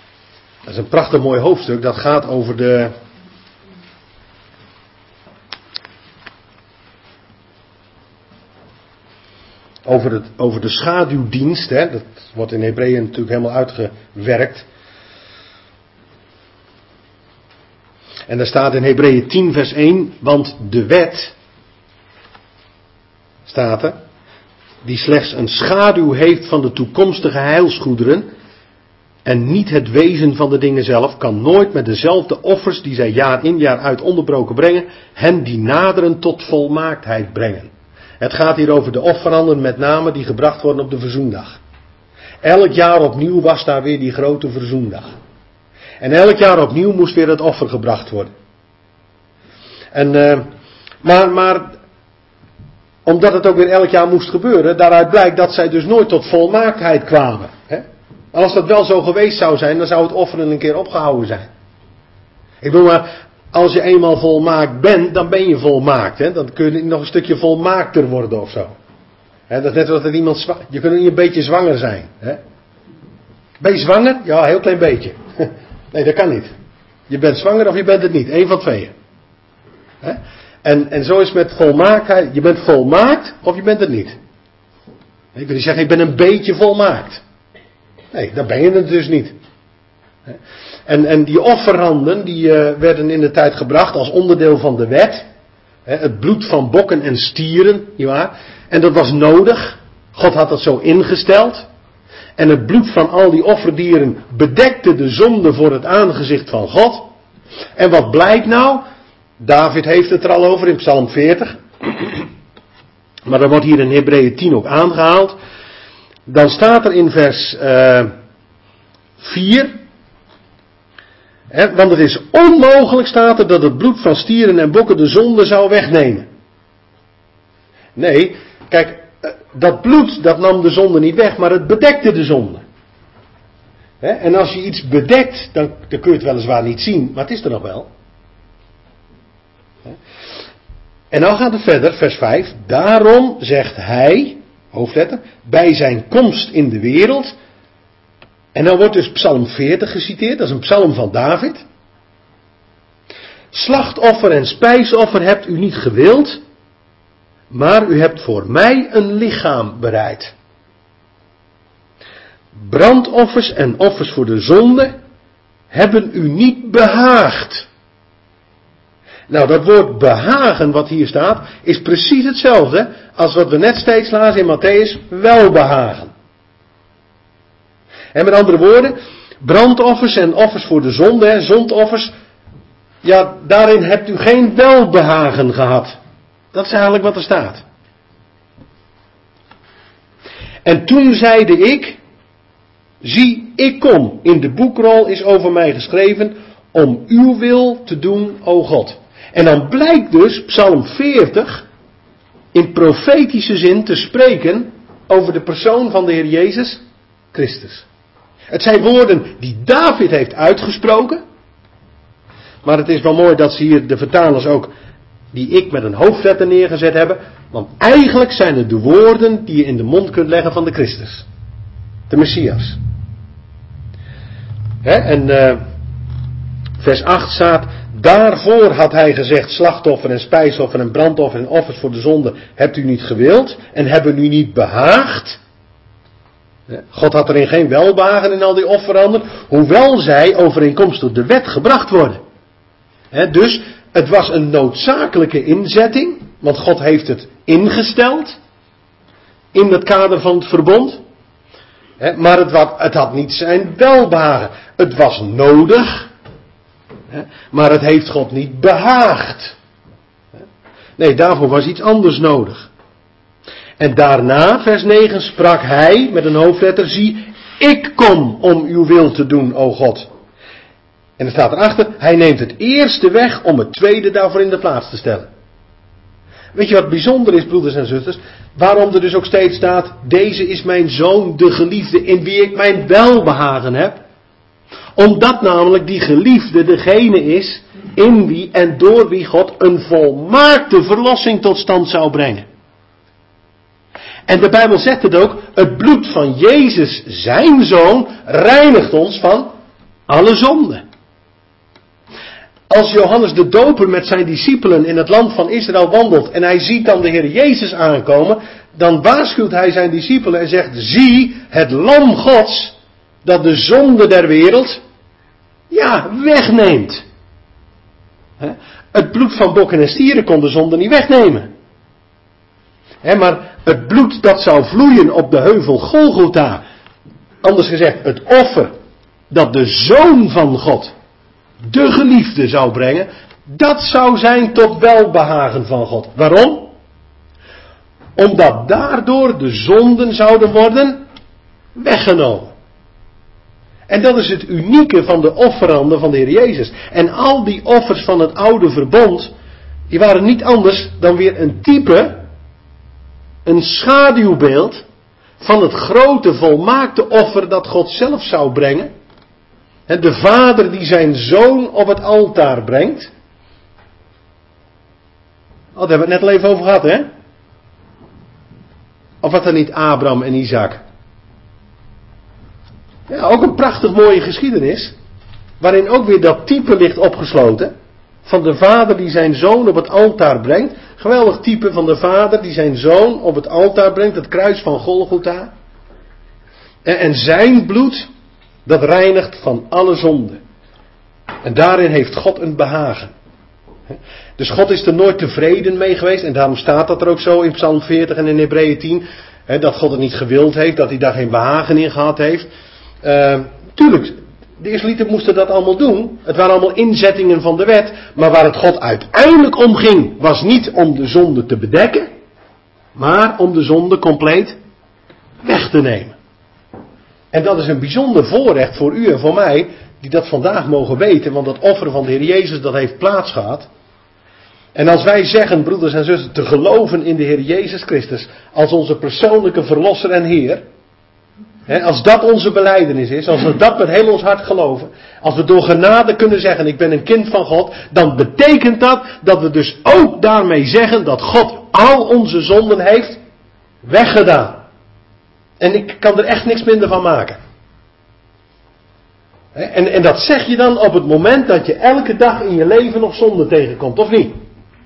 Dat is een prachtig mooi hoofdstuk. Dat gaat over over de schaduwdienst. Hè, dat wordt in Hebreeën natuurlijk helemaal uitgewerkt. En daar staat in Hebreeën 10 vers 1, want de wet, staat er, die slechts een schaduw heeft van de toekomstige heilsgoederen en niet het wezen van de dingen zelf, kan nooit met dezelfde offers die zij jaar in jaar uit onderbroken brengen, hen die naderen tot volmaaktheid brengen. Het gaat hier over de offeranden met name die gebracht worden op de verzoendag. Elk jaar opnieuw was daar weer die grote verzoendag. En elk jaar opnieuw moest weer het offer gebracht worden. Maar omdat het ook weer elk jaar moest gebeuren, daaruit blijkt dat zij dus nooit tot volmaaktheid kwamen. Hè? Als dat wel zo geweest zou zijn, dan zou het offeren een keer opgehouden zijn. Ik bedoel maar, als je eenmaal volmaakt bent, dan ben je volmaakt. Hè? Dan kun je nog een stukje volmaakter worden of zo. Hè? Dat is net als iemand je kunt niet een beetje zwanger zijn. Hè? Ben je zwanger? Ja, een heel klein beetje. Nee, dat kan niet. Je bent zwanger of je bent het niet. Eén van tweeën. Hè? En zo is het met volmaaktheid. Je bent volmaakt of je bent het niet. Ik wil niet zeggen, ik ben een beetje volmaakt. Nee, dan ben je het dus niet. En die offeranden, die werden in de tijd gebracht als onderdeel van de wet. Het bloed van bokken en stieren, nietwaar? En dat was nodig. God had dat zo ingesteld. En het bloed van al die offerdieren bedekte de zonde voor het aangezicht van God. En wat blijkt nou? David heeft het er al over in Psalm 40. Maar dat wordt hier in Hebreeën 10 ook aangehaald. Dan staat er in vers 4. Want het is onmogelijk, staat er, dat het bloed van stieren en bokken de zonde zou wegnemen. Nee, kijk, dat bloed dat nam de zonde niet weg, maar het bedekte de zonde. En als je iets bedekt, dan kun je het weliswaar niet zien, maar het is er nog wel. En dan gaat het verder, vers 5. Daarom zegt hij, hoofdletter, bij zijn komst in de wereld. En dan wordt dus Psalm 40 geciteerd, dat is een psalm van David. Slachtoffer en spijsoffer hebt u niet gewild, maar u hebt voor mij een lichaam bereid. Brandoffers en offers voor de zonde hebben u niet behaagd. Nou, dat woord behagen wat hier staat, is precies hetzelfde als wat we net steeds lazen in Matthäus, welbehagen. En met andere woorden, brandoffers en offers voor de zonde, zondoffers, ja, daarin hebt u geen welbehagen gehad. Dat is eigenlijk wat er staat. En toen zeide ik, zie, ik kom, in de boekrol is over mij geschreven, om uw wil te doen, o God. En dan blijkt dus Psalm 40 in profetische zin te spreken over de persoon van de Heer Jezus Christus. Het zijn woorden die David heeft uitgesproken. Maar het is wel mooi dat ze hier de vertalers ook, die ik met een hoofdletter neergezet hebben. Want eigenlijk zijn het de woorden die je in de mond kunt leggen van de Christus. De Messias. Vers 8 staat, daarvoor had hij gezegd, slachtoffer en spijsoffer en brandoffer en offers voor de zonde hebt u niet gewild en hebben u niet behaagd. God had erin geen welbehagen in al die offeranden, hoewel zij overeenkomstig de wet gebracht worden. Dus het was een noodzakelijke inzetting, want God heeft het ingesteld in het kader van het verbond. Maar het had niet zijn welbehagen. Het was nodig, maar het heeft God niet behaagd. Nee, daarvoor was iets anders nodig. En daarna, vers 9, sprak hij met een hoofdletter, zie, ik kom om uw wil te doen, o God. En er staat erachter, hij neemt het eerste weg om het tweede daarvoor in de plaats te stellen. Weet je wat bijzonder is, broeders en zusters? Waarom er dus ook steeds staat, deze is mijn zoon, de geliefde, in wie ik mijn welbehagen heb. Omdat namelijk die geliefde degene is, in wie en door wie God een volmaakte verlossing tot stand zou brengen. En de Bijbel zegt het ook, het bloed van Jezus, zijn zoon, reinigt ons van alle zonden. Als Johannes de Doper met zijn discipelen in het land van Israël wandelt en hij ziet dan de Heer Jezus aankomen, dan waarschuwt hij zijn discipelen en zegt, zie het lam Gods dat de zonde der wereld, wegneemt. Het bloed van bokken en stieren kon de zonde niet wegnemen. Maar het bloed dat zou vloeien op de heuvel Golgotha, anders gezegd het offer dat de Zoon van God, de geliefde, zou brengen, dat zou zijn tot welbehagen van God. Waarom? Omdat daardoor de zonden zouden worden weggenomen. En dat is het unieke van de offeranden van de Heer Jezus. En al die offers van het oude verbond, die waren niet anders dan weer een type, een schaduwbeeld van het grote volmaakte offer dat God zelf zou brengen. De vader die zijn zoon op het altaar brengt. Daar hebben we het net al even over gehad, hè? Of wat dan niet Abraham en Isaac. Ja, ook een prachtig mooie geschiedenis. Waarin ook weer dat type ligt opgesloten. Van de vader die zijn zoon op het altaar brengt. Geweldig type van de vader die zijn zoon op het altaar brengt. Het kruis van Golgotha. En zijn bloed, dat reinigt van alle zonden. En daarin heeft God een behagen. Dus God is er nooit tevreden mee geweest. En daarom staat dat er ook zo in Psalm 40 en in Hebreeën 10. Dat God het niet gewild heeft. Dat hij daar geen behagen in gehad heeft. Tuurlijk, de Israëlieten moesten dat allemaal doen. Het waren allemaal inzettingen van de wet. Maar waar het God uiteindelijk om ging, was niet om de zonde te bedekken. Maar om de zonde compleet weg te nemen. En dat is een bijzonder voorrecht voor u en voor mij, die dat vandaag mogen weten. Want dat offer van de Heer Jezus, dat heeft plaats gehad. En als wij zeggen, broeders en zusters, te geloven in de Heer Jezus Christus als onze persoonlijke verlosser en Heer. Als dat onze belijdenis is, als we dat met heel ons hart geloven, als we door genade kunnen zeggen, ik ben een kind van God, dan betekent dat we dus ook daarmee zeggen dat God al onze zonden heeft weggedaan. En ik kan er echt niks minder van maken. En dat zeg je dan op het moment dat je elke dag in je leven nog zonde tegenkomt, of niet?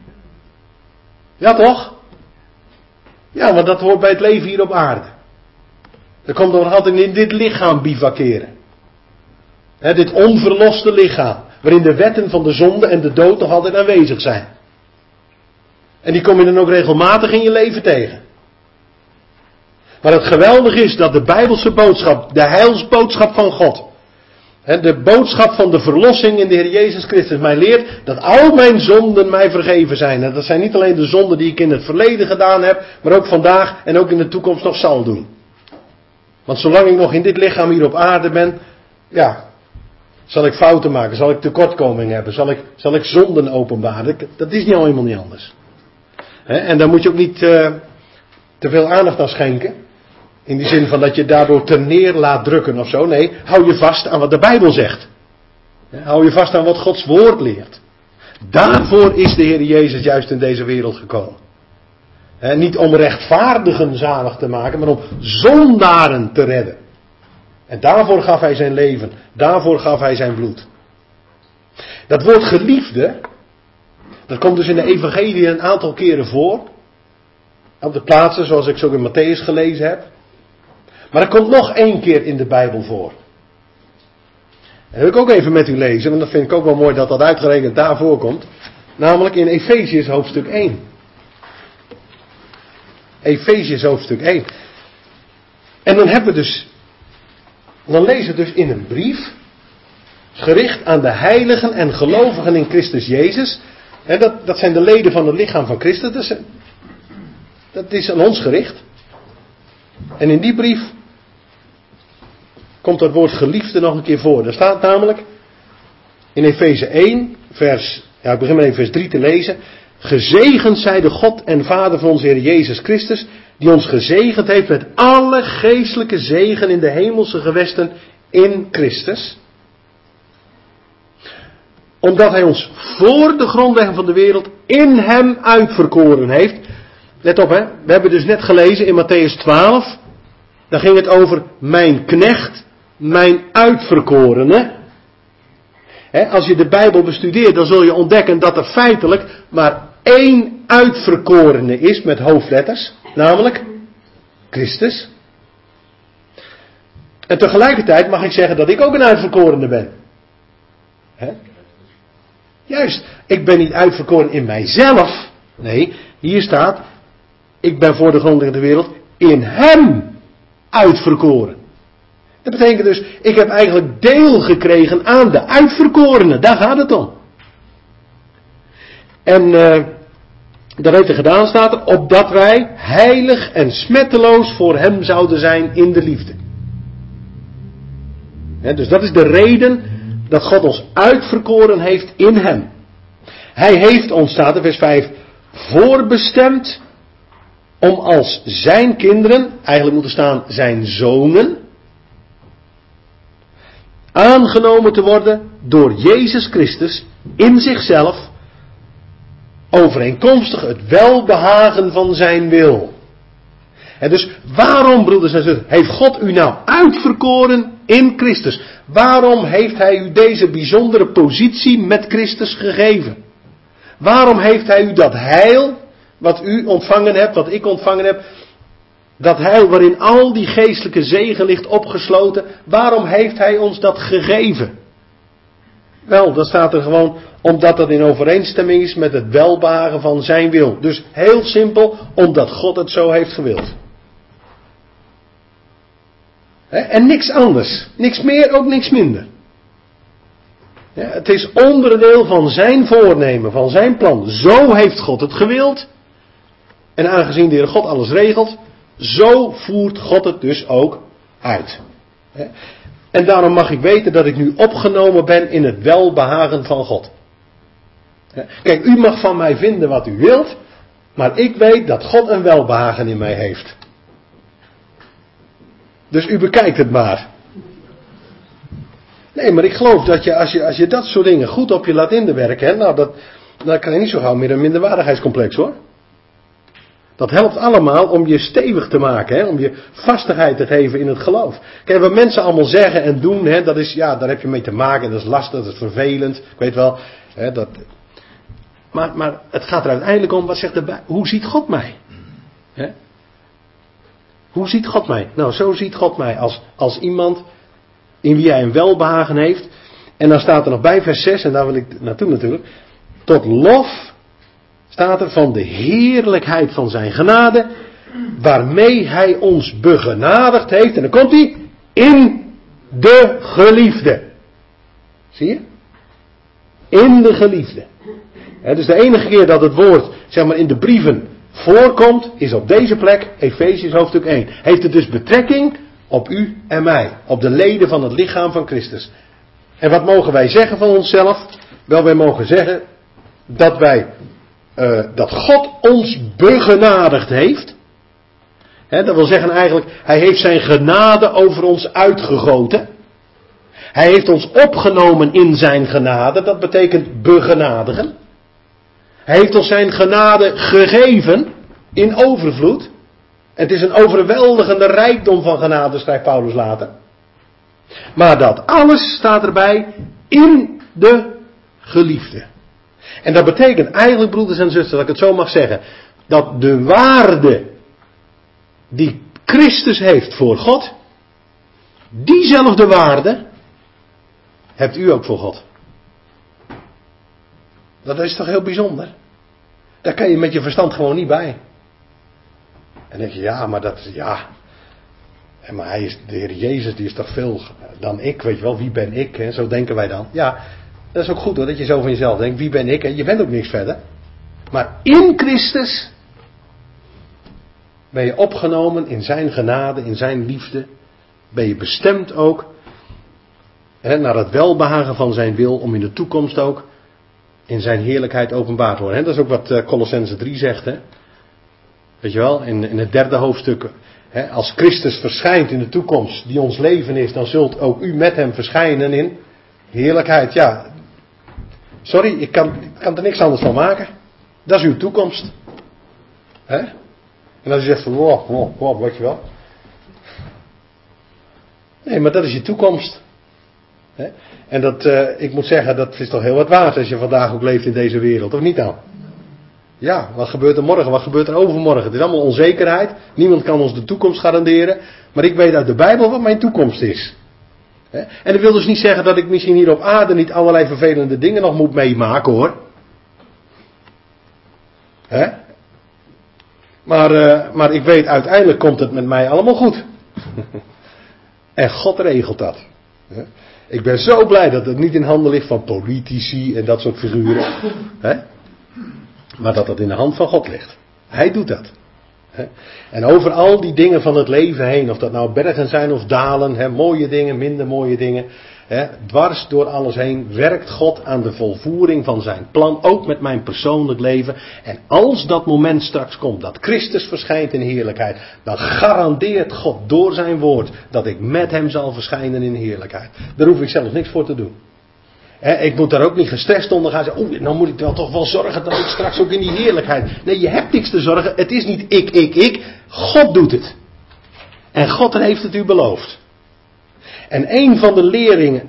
Ja toch? Ja, want dat hoort bij het leven hier op aarde. Er komt nog altijd in dit lichaam bivakeren. Dit onverloste lichaam, waarin de wetten van de zonde en de dood nog altijd aanwezig zijn. En die kom je dan ook regelmatig in je leven tegen. Maar het geweldige is dat de Bijbelse boodschap, de heilsboodschap van God, de boodschap van de verlossing in de Heer Jezus Christus mij leert dat al mijn zonden mij vergeven zijn. En dat zijn niet alleen de zonden die ik in het verleden gedaan heb, maar ook vandaag en ook in de toekomst nog zal doen. Want zolang ik nog in dit lichaam hier op aarde ben, zal ik fouten maken, zal ik tekortkomingen hebben, zal ik zonden openbaren. Dat is helemaal niet anders. En daar moet je ook niet te veel aandacht aan schenken. In die zin van dat je daardoor ter neer laat drukken of zo. Nee, hou je vast aan wat de Bijbel zegt. Hou je vast aan wat Gods woord leert. Daarvoor is de Heer Jezus juist in deze wereld gekomen. Niet om rechtvaardigen zalig te maken, maar om zondaren te redden. En daarvoor gaf hij zijn leven. Daarvoor gaf hij zijn bloed. Dat woord geliefde, dat komt dus in de evangelie een aantal keren voor. Op de plaatsen zoals ik zo in Matthäus gelezen heb. Maar dat komt nog 1 keer in de Bijbel voor. Dat wil ik ook even met u lezen, want dat vind ik ook wel mooi dat dat uitgerekend daar voorkomt. Namelijk in Efeziërs hoofdstuk 1. Efeziërs hoofdstuk 1. En dan lezen we dus in een brief, gericht aan de heiligen en gelovigen in Christus Jezus. Dat zijn de leden van het lichaam van Christus. Dat is aan ons gericht. En in die brief komt dat woord geliefde nog een keer voor. Daar staat namelijk in Efeze 1, ik begin maar even vers 3 te lezen. Gezegend zij de God en Vader van onze Heer Jezus Christus, die ons gezegend heeft met alle geestelijke zegen in de hemelse gewesten in Christus. Omdat hij ons voor de grondlegging van de wereld in hem uitverkoren heeft. Let op, we hebben dus net gelezen in Matthäus 12. Daar ging het over mijn knecht, mijn uitverkorene. Als je de Bijbel bestudeert, dan zul je ontdekken dat er feitelijk maar 1 uitverkorene is met hoofdletters. Namelijk Christus. En tegelijkertijd mag ik zeggen dat ik ook een uitverkorene ben. Hè? Juist, ik ben niet uitverkoren in mijzelf. Nee, hier staat, ik ben voor de grondlegging der wereld in hem uitverkoren. Dat betekent dus, ik heb eigenlijk deel gekregen aan de uitverkorenen. Daar gaat het om. En dat heeft er gedaan, staat er, opdat wij heilig en smetteloos voor hem zouden zijn in de liefde. Dus dat is de reden dat God ons uitverkoren heeft in hem. Hij heeft ons, staat in vers 5, voorbestemd om als zijn kinderen, eigenlijk moeten staan zijn zonen, aangenomen te worden door Jezus Christus in zichzelf, overeenkomstig het welbehagen van zijn wil. En dus waarom, broeders en zusters, heeft God u nou uitverkoren in Christus? Waarom heeft hij u deze bijzondere positie met Christus gegeven? Waarom heeft hij u dat heil, wat u ontvangen hebt, wat ik ontvangen heb, dat heil waarin al die geestelijke zegen ligt opgesloten, waarom heeft hij ons dat gegeven? Wel, dan staat er gewoon, omdat dat in overeenstemming is met het welbehagen van zijn wil. Dus heel simpel, omdat God het zo heeft gewild. En niks anders. Niks meer, ook niks minder. Ja, het is onderdeel van zijn voornemen, van zijn plan. Zo heeft God het gewild. En aangezien de Heer God alles regelt, zo voert God het dus ook uit. En daarom mag ik weten dat ik nu opgenomen ben in het welbehagen van God. Kijk, u mag van mij vinden wat u wilt, maar ik weet dat God een welbehagen in mij heeft. Dus u bekijkt het maar. Nee, maar ik geloof dat je als je dat soort dingen goed op je laat inwerken, nou dan kan je niet zo gauw meer een minderwaardigheidscomplex hoor. Dat helpt allemaal om je stevig te maken, hè? Om je vastigheid te geven in het geloof. Kijk, wat mensen allemaal zeggen en doen, hè, dat is, ja, daar heb je mee te maken, dat is lastig, dat is vervelend, ik weet wel. Hè, maar het gaat er uiteindelijk om, wat zegt erbij, hoe ziet God mij? Hè? Hoe ziet God mij? Nou, zo ziet God mij als iemand in wie hij een welbehagen heeft. En dan staat er nog bij vers 6, en daar wil ik naartoe natuurlijk, tot lof staat er van de heerlijkheid van zijn genade, waarmee hij ons begenadigd heeft. En dan komt hij, in de geliefde. Zie je? In de geliefde. Dus de enige keer dat het woord, zeg maar in de brieven voorkomt, is op deze plek, Efesiërs hoofdstuk 1. Heeft het dus betrekking op u en mij. Op de leden van het lichaam van Christus. En wat mogen wij zeggen van onszelf? Wel, wij mogen zeggen dat God ons begenadigd heeft. Dat wil zeggen eigenlijk, hij heeft zijn genade over ons uitgegoten. Hij heeft ons opgenomen in zijn genade, dat betekent begenadigen. Hij heeft ons zijn genade gegeven in overvloed. Het is een overweldigende rijkdom van genade, schrijft Paulus later. Maar dat alles staat erbij in de geliefde. En dat betekent eigenlijk, broeders en zusters, dat ik het zo mag zeggen, dat de waarde die Christus heeft voor God, diezelfde waarde hebt u ook voor God. Dat is toch heel bijzonder? Daar kan je met je verstand gewoon niet bij. En dan denk je, ja, maar maar hij is, de Heer Jezus, die is toch veel dan ik, weet je wel, wie ben ik? Hè? Zo denken wij dan. Ja, dat is ook goed hoor, dat je zo van jezelf denkt, wie ben ik? En je bent ook niks verder. Maar in Christus ben je opgenomen in zijn genade, in zijn liefde. Ben je bestemd ook naar het welbehagen van zijn wil, om in de toekomst ook in zijn heerlijkheid openbaar te worden. Dat is ook wat Colossenzen 3 zegt. Hè? Weet je wel, in het 3e hoofdstuk. Als Christus verschijnt in de toekomst, die ons leven is, dan zult ook u met hem verschijnen in heerlijkheid. Ja, sorry, ik kan er niks anders van maken. Dat is uw toekomst. En als je zegt van, wow, weet je wel. Nee, maar dat is je toekomst. En ik moet zeggen, dat is toch heel wat waard als je vandaag ook leeft in deze wereld, of niet nou? Ja, wat gebeurt er morgen? Wat gebeurt er overmorgen? Het is allemaal onzekerheid. Niemand kan ons de toekomst garanderen. Maar ik weet uit de Bijbel wat mijn toekomst is. En dat wil dus niet zeggen dat ik misschien hier op aarde niet allerlei vervelende dingen nog moet meemaken, hoor. Maar ik weet, uiteindelijk komt het met mij allemaal goed. En God regelt dat. Ik ben zo blij dat het niet in handen ligt van politici en dat soort figuren. Maar dat het in de hand van God ligt. Hij doet dat. En over al die dingen van het leven heen, of dat nou bergen zijn of dalen, mooie dingen, minder mooie dingen. Dwars door alles heen werkt God aan de volvoering van zijn plan, ook met mijn persoonlijk leven. En als dat moment straks komt, dat Christus verschijnt in heerlijkheid, dan garandeert God door zijn woord dat ik met hem zal verschijnen in heerlijkheid. Daar hoef ik zelf niks voor te doen. Ik moet daar ook niet gestrest onder gaan zeggen, nou moet ik wel toch wel zorgen dat ik straks ook in die heerlijkheid. Nee, je hebt niks te zorgen, het is niet ik. God doet het. En God heeft het u beloofd. En een van de leringen,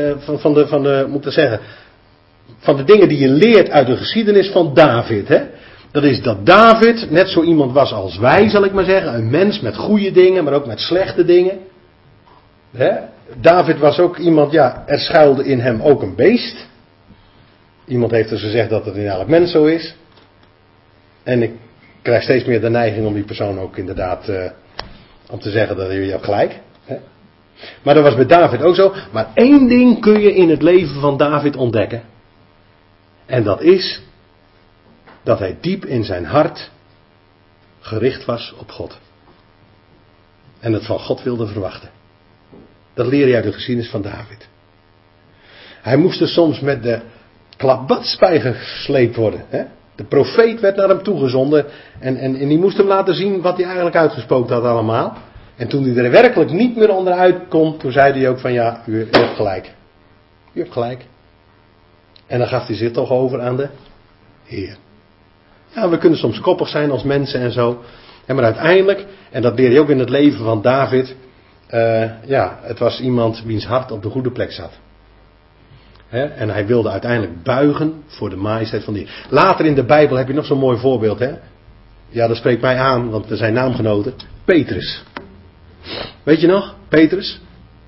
van de dingen die je leert uit de geschiedenis van David, dat is dat David net zo iemand was als wij, zal ik maar zeggen. Een mens met goede dingen, maar ook met slechte dingen. David was ook iemand, er schuilde in hem ook een beest. Iemand heeft dus gezegd dat het in elk mens zo is. En ik krijg steeds meer de neiging om die persoon ook inderdaad, om te zeggen dat je hebt gelijk. Maar dat was bij David ook zo. Maar één ding kun je in het leven van David ontdekken. En dat is dat hij diep in zijn hart gericht was op God. En het van God wilde verwachten. Dat leer je uit de geschiedenis van David. Hij moest er soms met de klabats bij gesleept worden. De profeet werd naar hem toegezonden. En die moest hem laten zien wat hij eigenlijk uitgespookt had allemaal. En toen hij er werkelijk niet meer onderuit kon, toen zei hij ook van u hebt gelijk. U hebt gelijk. En dan gaf hij zich toch over aan de Heer. Ja, we kunnen soms koppig zijn als mensen en zo. Maar uiteindelijk, en dat leer je ook in het leven van David. Het was iemand wiens hart op de goede plek zat. En hij wilde uiteindelijk buigen voor de majesteit van de Heer. Later in de Bijbel heb je nog zo'n mooi voorbeeld. Ja, dat spreekt mij aan, want we zijn naamgenoten. Petrus. Weet je nog? Petrus.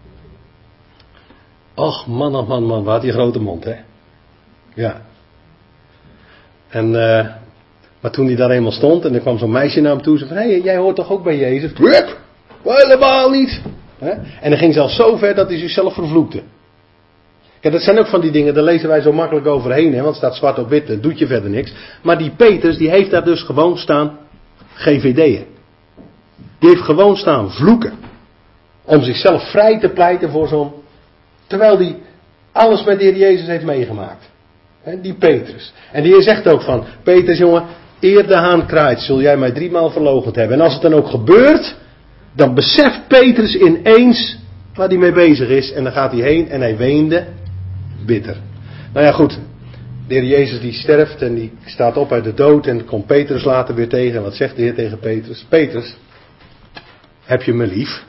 Och, man, wat had die grote mond, Ja. En, maar toen hij daar eenmaal stond en er kwam zo'n meisje naar hem toe. Ze zei, hey, jij hoort toch ook bij Jezus? Helemaal niet. En hij ging zelfs zo ver dat hij zichzelf vervloekte. Kijk, dat zijn ook van die dingen, daar lezen wij zo makkelijk overheen, want het staat zwart op wit, dat doet je verder niks. Maar die Petrus, die heeft daar dus gewoon staan GVD'en. Die heeft gewoon staan vloeken. Om zichzelf vrij te pleiten voor zo'n... Terwijl die alles met de Heer Jezus heeft meegemaakt. Die Petrus. En die zegt ook van, Petrus jongen, eer de haan kraait, zul jij mij 3 maal verloochend hebben. En als het dan ook gebeurt, dan beseft Petrus ineens waar hij mee bezig is. En dan gaat hij heen en hij weende bitter. Nou ja goed, de Heer Jezus die sterft en die staat op uit de dood en komt Petrus later weer tegen. En wat zegt de Heer tegen Petrus? Petrus, heb je me lief?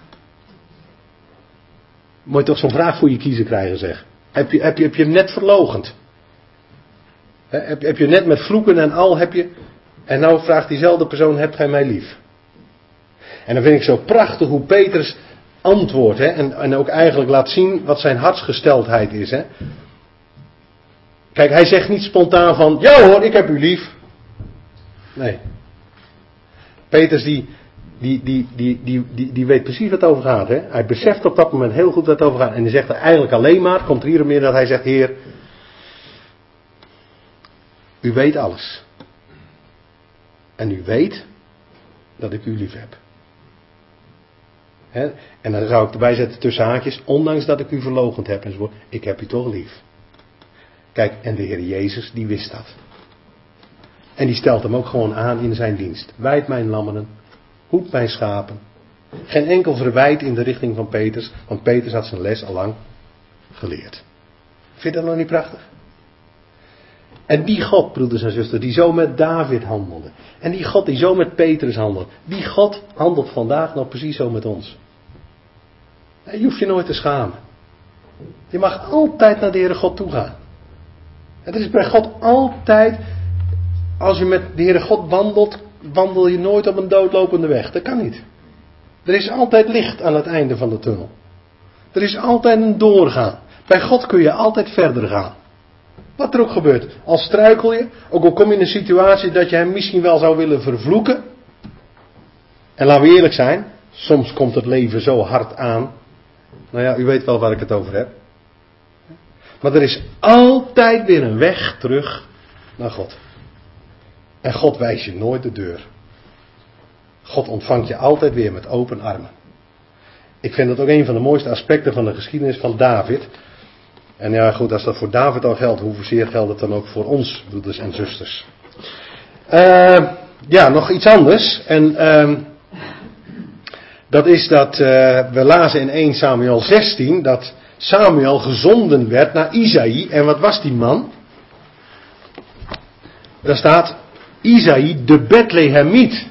Moet je toch zo'n vraag voor je kiezen krijgen, zeg. Heb je hem net verloochend? Heb je net met vloeken en al, en nou vraagt diezelfde persoon, hebt gij mij lief? En dan vind ik zo prachtig hoe Petrus antwoordt, en ook eigenlijk laat zien wat zijn hartsgesteldheid is, Kijk, hij zegt niet spontaan van, ja hoor, ik heb u lief. Nee. Petrus die weet precies wat het over gaat, Hij beseft op dat moment heel goed wat het over gaat. En hij zegt er eigenlijk alleen maar, komt er hier meer dat hij zegt, Heer, u weet alles. En u weet dat ik u lief heb. En dan zou ik erbij zetten tussen haakjes, ondanks dat ik u verloochend heb enzovoort, ik heb u toch lief. Kijk, en de Heer Jezus, die wist dat. En die stelt hem ook gewoon aan in zijn dienst. Wijd mijn lammeren, hoed mijn schapen. Geen enkel verwijt in de richting van Petrus, want Petrus had zijn les al lang geleerd. Vind je dat nog niet prachtig? En die God, broeders en zusters, die zo met David handelde. En die God die zo met Petrus handelt. Die God handelt vandaag nog precies zo met ons. Je hoeft je nooit te schamen. Je mag altijd naar de Heere God toe gaan. Het is bij God altijd, als je met de Heere God wandelt, wandel je nooit op een doodlopende weg. Dat kan niet. Er is altijd licht aan het einde van de tunnel. Er is altijd een doorgaan. Bij God kun je altijd verder gaan. Wat er ook gebeurt. Al struikel je, ook al kom je in een situatie dat je hem misschien wel zou willen vervloeken. En laten we eerlijk zijn, soms komt het leven zo hard aan. Nou ja, u weet wel waar ik het over heb. Maar er is altijd weer een weg terug naar God. En God wijst je nooit de deur. God ontvangt je altijd weer met open armen. Ik vind dat ook een van de mooiste aspecten van de geschiedenis van David. En ja goed, als dat voor David al geldt, hoezeer geldt het dan ook voor ons, broeders en zusters. Ja, nog iets anders. En dat is dat we lazen in 1 Samuel 16 dat Samuel gezonden werd naar Isaï. En wat was die man? Daar staat Isaï de Bethlehemiet.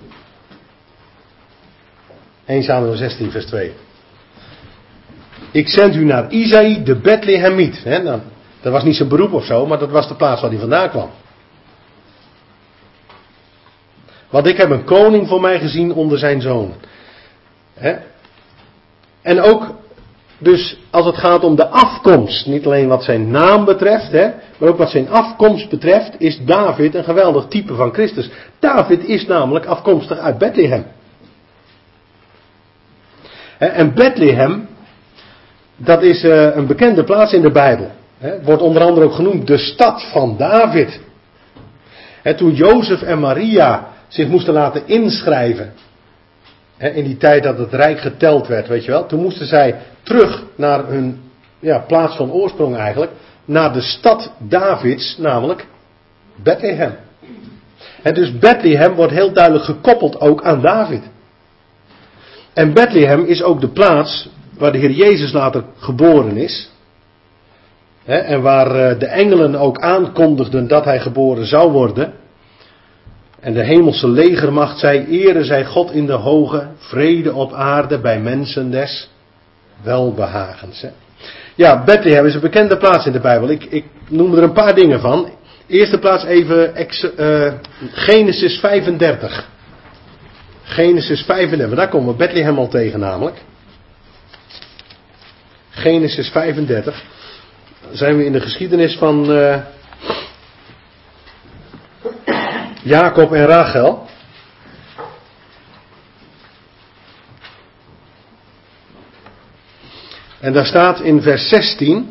1 Samuel 16 vers 2. Ik zend u naar Isaï de Bethlehemiet. Nou, dat was niet zijn beroep of zo, maar dat was de plaats waar hij vandaan kwam. Want ik heb een koning voor mij gezien onder zijn zoon. En ook, dus als het gaat om de afkomst, niet alleen wat zijn naam betreft, maar ook wat zijn afkomst betreft, is David een geweldig type van Christus. David is namelijk afkomstig uit Bethlehem. En Bethlehem, dat is een bekende plaats in de Bijbel. Wordt onder andere ook genoemd de stad van David. Toen Jozef en Maria zich moesten laten inschrijven. In die tijd dat het rijk geteld werd, weet je wel. Toen moesten zij terug naar hun plaats van oorsprong eigenlijk. Naar de stad Davids, namelijk Bethlehem. Dus Bethlehem wordt heel duidelijk gekoppeld ook aan David. En Bethlehem is ook de plaats waar de Heer Jezus later geboren is. En waar de engelen ook aankondigden dat hij geboren zou worden. En de hemelse legermacht zei, ere zij God in de hoge, vrede op aarde bij mensen des welbehagens. Ja, Bethlehem is een bekende plaats in de Bijbel. Ik noem er een paar dingen van. Eerste plaats even Genesis 35. Genesis 35, daar komen we Bethlehem al tegen namelijk. Genesis 35. Dan zijn we in de geschiedenis van Jacob en Rachel. En daar staat in vers 16.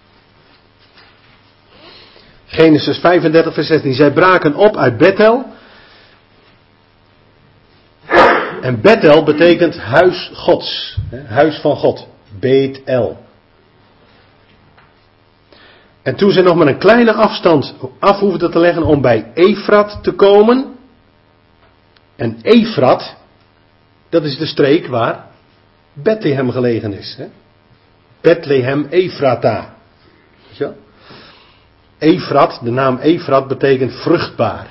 Genesis 35 vers 16. Zij braken op uit Bethel. En Bethel betekent huis Gods. Huis van God. Bethel. En toen ze nog maar een kleine afstand af hoefden te leggen om bij Efrat te komen. En Efrat, dat is de streek waar Bethlehem gelegen is. Bethlehem Ephrata. Efrat, de naam Efrat betekent vruchtbaar.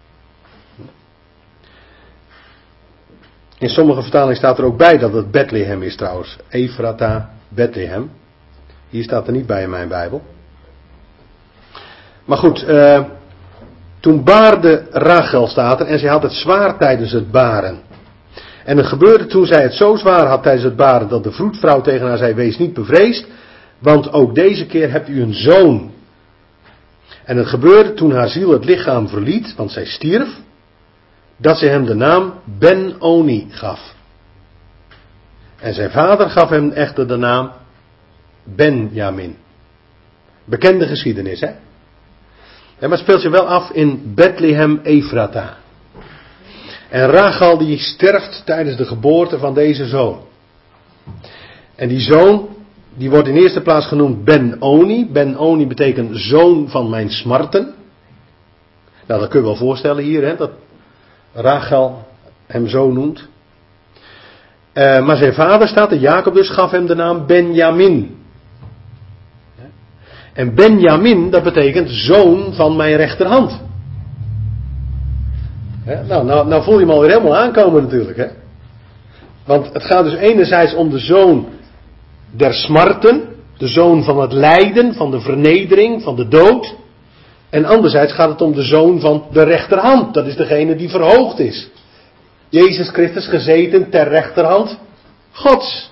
In sommige vertalingen staat er ook bij dat het Bethlehem is trouwens. Ephrata, Bethlehem. Hier staat er niet bij in mijn Bijbel. Maar goed, toen baarde Rachel staat er en zij had het zwaar tijdens het baren. En het gebeurde toen zij het zo zwaar had tijdens het baren dat de vroedvrouw tegen haar zei, wees niet bevreesd, want ook deze keer hebt u een zoon. En het gebeurde toen haar ziel het lichaam verliet, want zij stierf, dat ze hem de naam Ben-Oni gaf. En zijn vader gaf hem echter de naam Benjamin. Bekende geschiedenis, hè? Ja, maar het speelt zich wel af in Bethlehem Ephrata. En Rachel die sterft tijdens de geboorte van deze zoon. En die zoon, die wordt in eerste plaats genoemd Ben-Oni. Ben-Oni betekent zoon van mijn smarten. Nou, dat kun je wel voorstellen hier, hè, dat Rachel hem zo noemt. Maar zijn vader staat er, Jacob dus, gaf hem de naam Benjamin. En Benjamin, dat betekent zoon van mijn rechterhand. Nou voel je hem alweer helemaal aankomen natuurlijk. Hè? Want het gaat dus enerzijds om de zoon der smarten. De zoon van het lijden, van de vernedering, van de dood. En anderzijds gaat het om de zoon van de rechterhand. Dat is degene die verhoogd is. Jezus Christus gezeten ter rechterhand Gods.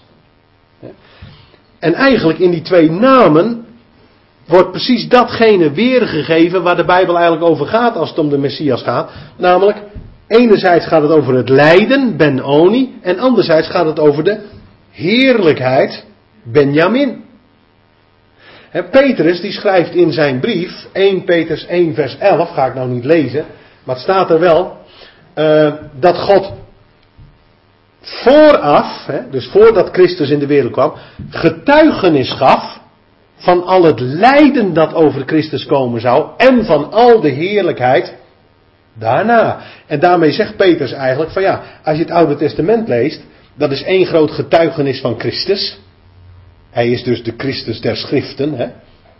En eigenlijk in die twee namen wordt precies datgene weergegeven waar de Bijbel eigenlijk over gaat als het om de Messias gaat. Namelijk, enerzijds gaat het over het lijden, Ben-Oni, en anderzijds gaat het over de heerlijkheid, Benjamin. Petrus die schrijft in zijn brief, 1 Petrus 1 vers 11, ga ik nou niet lezen, maar het staat er wel, dat God vooraf, dus voordat Christus in de wereld kwam, getuigenis gaf van al het lijden dat over Christus komen zou en van al de heerlijkheid daarna. En daarmee zegt Petrus eigenlijk van ja, als je het Oude Testament leest, dat is één groot getuigenis van Christus. Hij is dus de Christus der Schriften.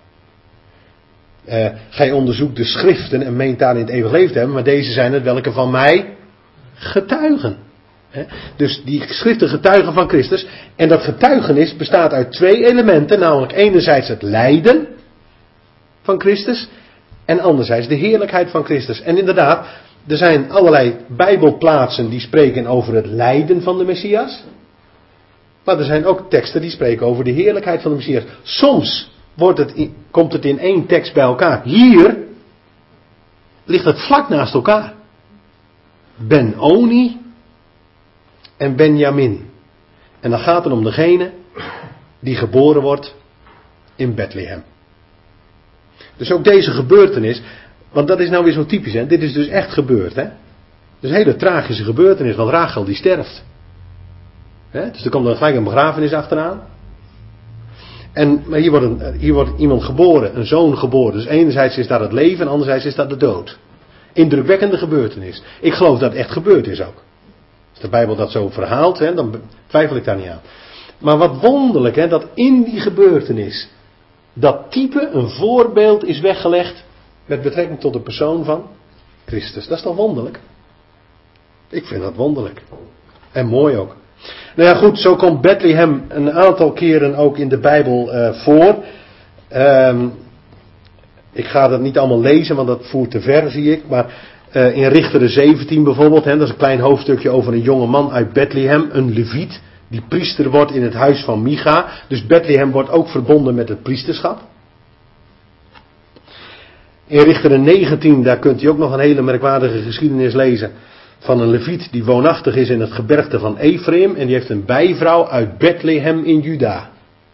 Gij onderzoekt de Schriften en meent daarin het eeuwig leven te hebben, maar deze zijn het welke van mij getuigen. Dus die Schriften getuigen van Christus. En dat getuigenis bestaat uit twee elementen, namelijk enerzijds het lijden van Christus en anderzijds de heerlijkheid van Christus. En inderdaad, er zijn allerlei Bijbelplaatsen die spreken over het lijden van de Messias. Maar er zijn ook teksten die spreken over de heerlijkheid van de Messias. Soms komt het in één tekst bij elkaar. Hier ligt het vlak naast elkaar. Ben-Oni en Benjamin. En dan gaat het om degene die geboren wordt in Bethlehem. Dus ook deze gebeurtenis, want dat is nou weer zo typisch, hè? Dit is dus echt gebeurd, hè? Dus een hele tragische gebeurtenis, want Rachel die sterft. Dus er komt dan gelijk een begrafenis achteraan. Maar hier wordt iemand geboren, een zoon geboren. Dus enerzijds is dat het leven en anderzijds is dat de dood. Indrukwekkende gebeurtenis. Ik geloof dat het echt gebeurd is ook. Als de Bijbel dat zo verhaalt, dan twijfel ik daar niet aan. Maar wat wonderlijk, dat in die gebeurtenis dat type, een voorbeeld is weggelegd met betrekking tot de persoon van Christus. Dat is toch wonderlijk? Ik vind dat wonderlijk. En mooi ook. Nou ja goed, zo komt Bethlehem een aantal keren ook in de Bijbel voor. Ik ga dat niet allemaal lezen, want dat voert te ver, zie ik. Maar in Richteren 17 bijvoorbeeld, dat is een klein hoofdstukje over een jonge man uit Bethlehem, een leviet, die priester wordt in het huis van Micha. Dus Bethlehem wordt ook verbonden met het priesterschap. In Richteren 19, daar kunt u ook nog een hele merkwaardige geschiedenis lezen van een leviet die woonachtig is in het gebergte van Ephraim. En die heeft een bijvrouw uit Bethlehem in Juda.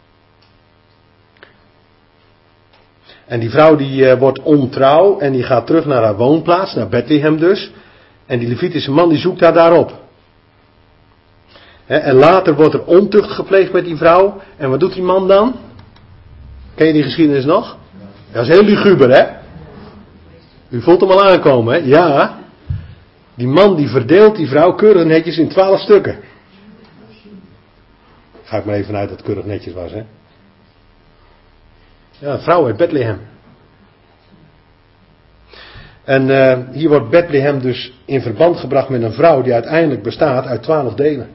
En die vrouw die wordt ontrouw en die gaat terug naar haar woonplaats, naar Bethlehem dus. En die levitische man die zoekt haar daarop. En later wordt er ontucht gepleegd met die vrouw. En wat doet die man dan? Ken je die geschiedenis nog? Dat is heel luguber, hè? U voelt hem al aankomen, hè? Ja. Die man die verdeelt die vrouw keurig netjes in 12 stukken. Ga ik maar even uit dat het keurig netjes was, hè? Ja, een vrouw uit Bethlehem. En hier wordt Bethlehem dus in verband gebracht met een vrouw die uiteindelijk bestaat uit 12 delen.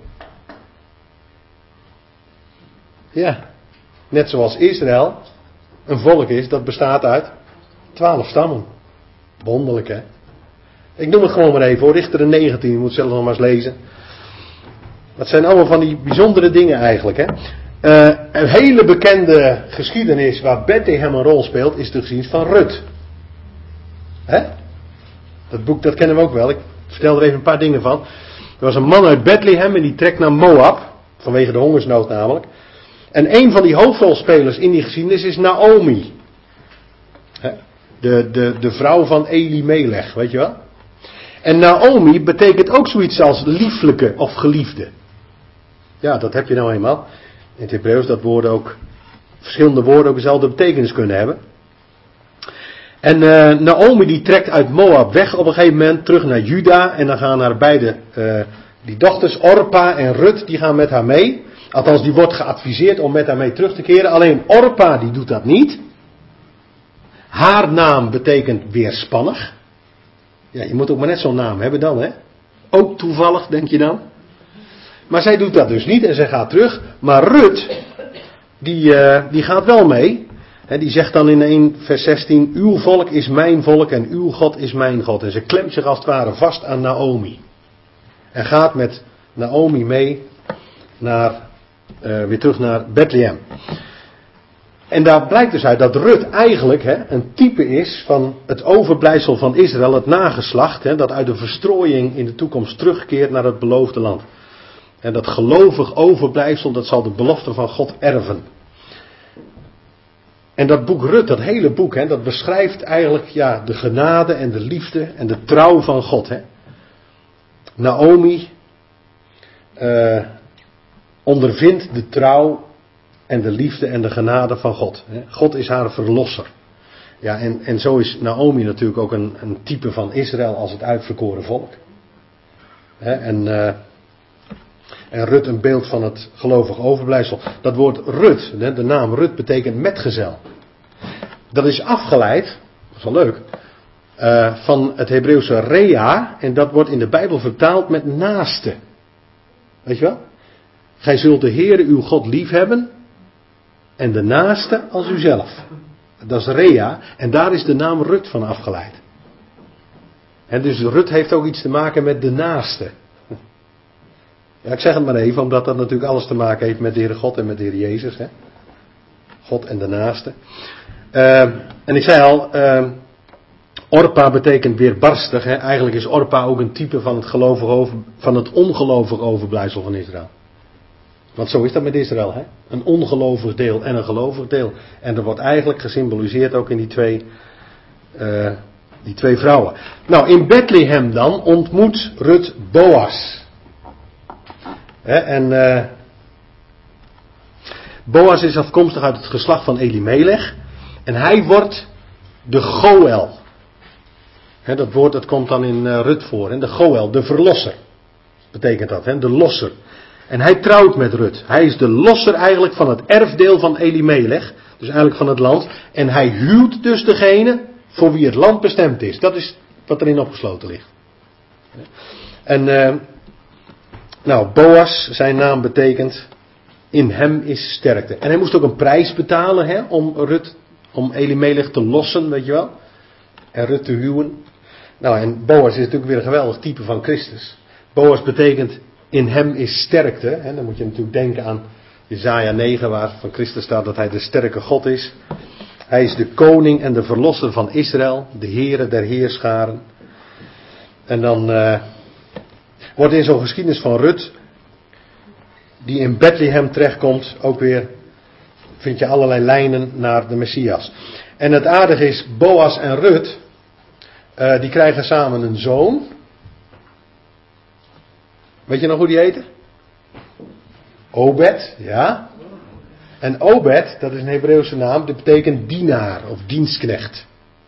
Ja, net zoals Israël een volk is dat bestaat uit 12 stammen. Wonderlijk, hè? Ik noem het gewoon maar even hoor, Richteren 19, je moet het zelf nog maar eens lezen. Dat zijn allemaal van die bijzondere dingen eigenlijk, hè? Een hele bekende geschiedenis waar Bethlehem een rol speelt is de geschiedenis van Rut. Hè? Dat boek dat kennen we ook wel, ik vertel er even een paar dingen van. Er was een man uit Bethlehem en die trekt naar Moab, vanwege de hongersnood namelijk. En een van die hoofdrolspelers in die geschiedenis is Naomi. De vrouw van Elimelech, weet je wel. En Naomi betekent ook zoiets als lieflijke of geliefde. Ja, dat heb je nou eenmaal. In het Hebreeuws dat verschillende woorden ook dezelfde betekenis kunnen hebben. En Naomi die trekt uit Moab weg op een gegeven moment terug naar Juda. En dan gaan haar beide, die dochters Orpa en Rut, die gaan met haar mee. Althans, die wordt geadviseerd om met haar mee terug te keren. Alleen Orpa die doet dat niet. Haar naam betekent weerspannig. Ja, je moet ook maar net zo'n naam hebben dan, hè. Ook toevallig, denk je dan. Maar zij doet dat dus niet en zij gaat terug. Maar Rut, die gaat wel mee. Die zegt dan in 1 vers 16, uw volk is mijn volk en uw God is mijn God. En ze klemt zich als het ware vast aan Naomi. En gaat met Naomi mee weer terug naar Bethlehem. En daar blijkt dus uit dat Rut eigenlijk een type is van het overblijfsel van Israël, het nageslacht, dat uit de verstrooiing in de toekomst terugkeert naar het beloofde land. En dat gelovig overblijfsel, dat zal de belofte van God erven. En dat boek Rut, dat hele boek, dat beschrijft eigenlijk de genade en de liefde en de trouw van God. Naomi ondervindt de trouw en de liefde en de genade van God. God is haar verlosser. Ja, en zo is Naomi natuurlijk ook een type van Israël als het uitverkoren volk. En Rut een beeld van het gelovig overblijfsel. Dat woord Rut, de naam Rut betekent metgezel. Dat is afgeleid, dat is wel leuk, van het Hebreeuwse rea. En dat wordt in de Bijbel vertaald met naaste. Weet je wel? Gij zult de Heere uw God liefhebben en de naaste als uzelf. Dat is rea en daar is de naam Rut van afgeleid. En dus Rut heeft ook iets te maken met de naaste. Ja, ik zeg het maar even, omdat dat natuurlijk alles te maken heeft met de Heere God en met de Heer Jezus. God en de naaste. En ik zei al, Orpa betekent weerbarstig. Eigenlijk is Orpa ook een type van het ongelovig overblijfsel van Israël. Want zo is dat met Israël. Een ongelovig deel en een gelovig deel. En dat wordt eigenlijk gesymboliseerd ook in die twee vrouwen. Nou, in Bethlehem dan ontmoet Rut Boas. Boas is afkomstig uit het geslacht van Elimelech. En hij wordt de Goël. Dat woord dat komt dan in Rut voor. De Goël, de verlosser. Betekent dat, de losser. En hij trouwt met Rut. Hij is de losser eigenlijk van het erfdeel van Elimelech. Dus eigenlijk van het land. En hij huwt dus degene voor wie het land bestemd is. Dat is wat erin opgesloten ligt. En Boas, zijn naam betekent in hem is sterkte. En hij moest ook een prijs betalen om Elimelech te lossen, weet je wel. En Rut te huwen. Nou, en Boas is natuurlijk weer een geweldig type van Christus. Boas betekent in hem is sterkte. Dan moet je natuurlijk denken aan Jesaja 9, waar van Christus staat dat hij de sterke God is. Hij is de koning en de verlosser van Israël, de Heere der heerscharen. En dan wordt in zo'n geschiedenis van Rut, die in Bethlehem terechtkomt, ook weer vind je allerlei lijnen naar de Messias. En het aardige is, Boas en Rut, die krijgen samen een zoon. Weet je nog hoe die heette? Obed, ja. En Obed, dat is een Hebreeuwse naam, dat betekent dienaar of dienstknecht.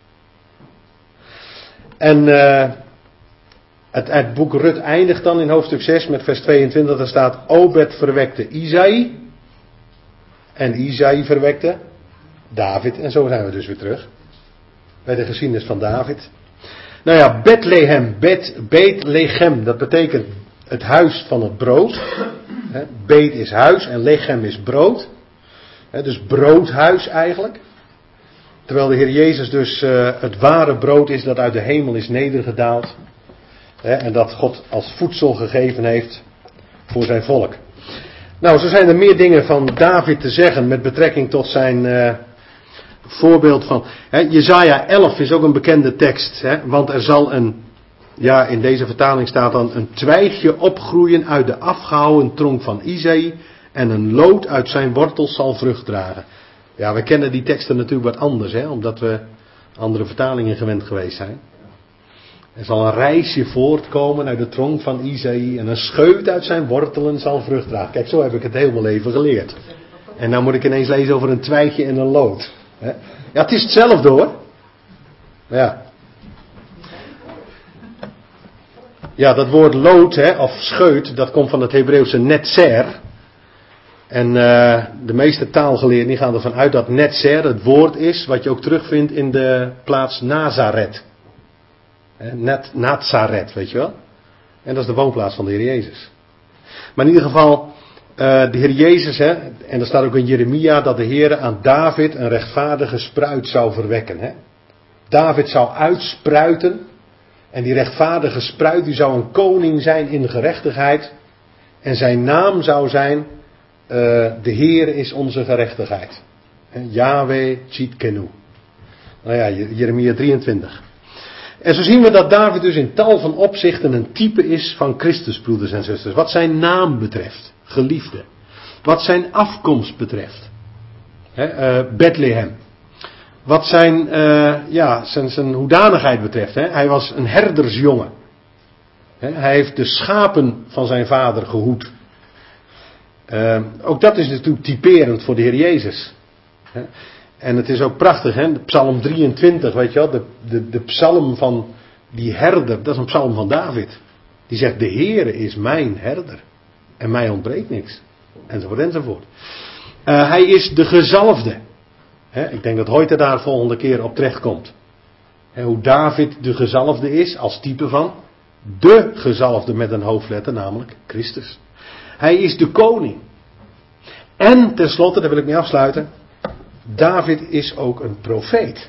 En het boek Rut eindigt dan in hoofdstuk 6 met vers 22. Daar staat: Obed verwekte Isaï. En Isaï verwekte David. En zo zijn we dus weer terug. Bij de geschiedenis van David. Nou ja, Bethlehem. Bethlehem. Dat betekent het huis van het brood. Beet is huis en Lechem is brood. Dus broodhuis eigenlijk. Terwijl de Heer Jezus dus het ware brood is dat uit de hemel is nedergedaald. En dat God als voedsel gegeven heeft voor zijn volk. Nou, zo zijn er meer dingen van David te zeggen met betrekking tot zijn voorbeeld van... Jesaja 11 is ook een bekende tekst. Want er zal in deze vertaling staat dan een twijgje opgroeien uit de afgehouwen tronk van Isaïe. En een loot uit zijn wortels zal vrucht dragen. Ja, we kennen die teksten natuurlijk wat anders, omdat we andere vertalingen gewend geweest zijn. Er zal een rijsje voortkomen uit de tronk van Isaïe en een scheut uit zijn wortelen zal vrucht dragen. Kijk, zo heb ik het heel mijn leven geleerd. En nou moet ik ineens lezen over een twijgje en een loot. Ja, het is hetzelfde hoor. Ja. Ja, dat woord loot of scheut, dat komt van het Hebreeuwse netzer. En de meeste taalgeleerden die gaan ervan uit dat netzer het woord is wat je ook terugvindt in de plaats Nazareth. Nazaret, weet je wel. En dat is de woonplaats van de Heer Jezus. Maar in ieder geval, de Heer Jezus, hè, en er staat ook in Jeremia dat de Heer aan David een rechtvaardige spruit zou verwekken. Hè. David zou uitspruiten en die rechtvaardige spruit die zou een koning zijn in gerechtigheid. En zijn naam zou zijn, de Heer is onze gerechtigheid. Yahweh Tzitkenu. Nou ja, Jeremia 23. En zo zien we dat David dus in tal van opzichten een type is van Christus, broeders en zusters. Wat zijn naam betreft, geliefde. Wat zijn afkomst betreft. Bethlehem. Wat zijn, zijn hoedanigheid betreft. Hij was een herdersjongen. Hij heeft de schapen van zijn vader gehoed. Ook dat is natuurlijk typerend voor de Heer Jezus. En het is ook prachtig, hè? De Psalm 23, weet je wel, de psalm van die herder, dat is een psalm van David. Die zegt, de Heere is mijn herder en mij ontbreekt niks. Enzovoort, enzovoort. Hij is de gezalfde. Ik denk dat Hoyte daar volgende keer op terechtkomt. Hoe David de gezalfde is als type van de gezalfde met een hoofdletter, namelijk Christus. Hij is de koning. En tenslotte, daar wil ik mee afsluiten, David is ook een profeet.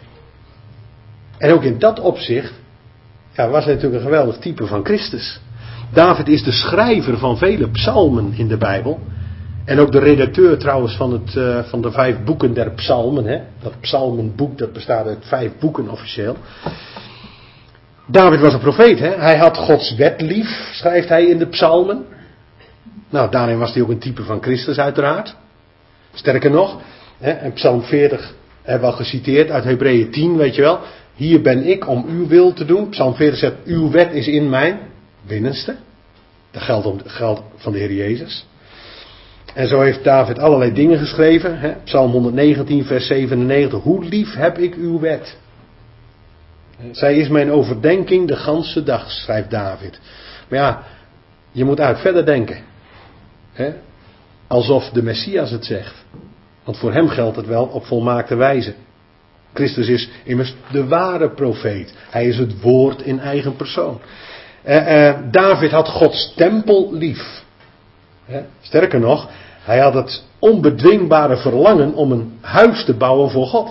En ook in dat opzicht was hij natuurlijk een geweldig type van Christus. David is de schrijver van vele psalmen in de Bijbel. En ook de redacteur trouwens van de 5 boeken der psalmen. Hè? Dat psalmenboek dat bestaat uit 5 boeken officieel. David was een profeet. Hè? Hij had Gods wet lief, schrijft hij in de psalmen. Nou, daarin was hij ook een type van Christus uiteraard. Sterker nog, en Psalm 40 hebben we al geciteerd uit Hebreeën 10, weet je wel. Hier ben ik om uw wil te doen. Psalm 40 zegt, uw wet is in mijn binnenste. Dat geldt van de Heer Jezus. En zo heeft David allerlei dingen geschreven. Hè? Psalm 119 vers 97. Hoe lief heb ik uw wet. Zij is mijn overdenking de ganse dag, schrijft David. Maar ja, je moet uit verder denken. Hè? Alsof de Messias het zegt. Want voor hem geldt het wel op volmaakte wijze. Christus is immers de ware profeet. Hij is het woord in eigen persoon. David had Gods tempel lief. Sterker nog, hij had het onbedwingbare verlangen om een huis te bouwen voor God.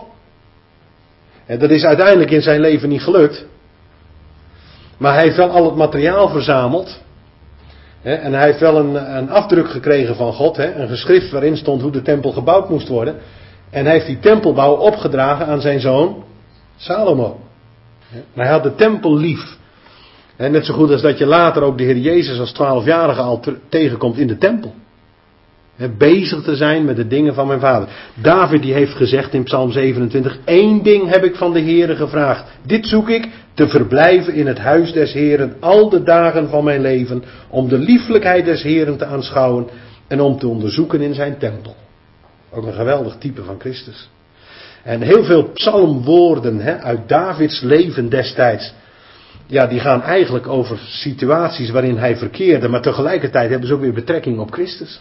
En dat is uiteindelijk in zijn leven niet gelukt. Maar hij heeft wel al het materiaal verzameld. En hij heeft wel een afdruk gekregen van God. Een geschrift waarin stond hoe de tempel gebouwd moest worden. En hij heeft die tempelbouw opgedragen aan zijn zoon Salomo. Maar hij had de tempel lief. Net zo goed als dat je later ook de Heer Jezus als 12-jarige al tegenkomt in de tempel. Bezig te zijn met de dingen van mijn vader. David die heeft gezegd in Psalm 27. 1 ding heb ik van de Heere gevraagd. Dit zoek ik, te verblijven in het huis des Heeren al de dagen van mijn leven. Om de lieflijkheid des Heeren te aanschouwen. En om te onderzoeken in zijn tempel. Ook een geweldig type van Christus. En heel veel psalmwoorden uit Davids leven destijds. Ja, die gaan eigenlijk over situaties waarin hij verkeerde. Maar tegelijkertijd hebben ze ook weer betrekking op Christus.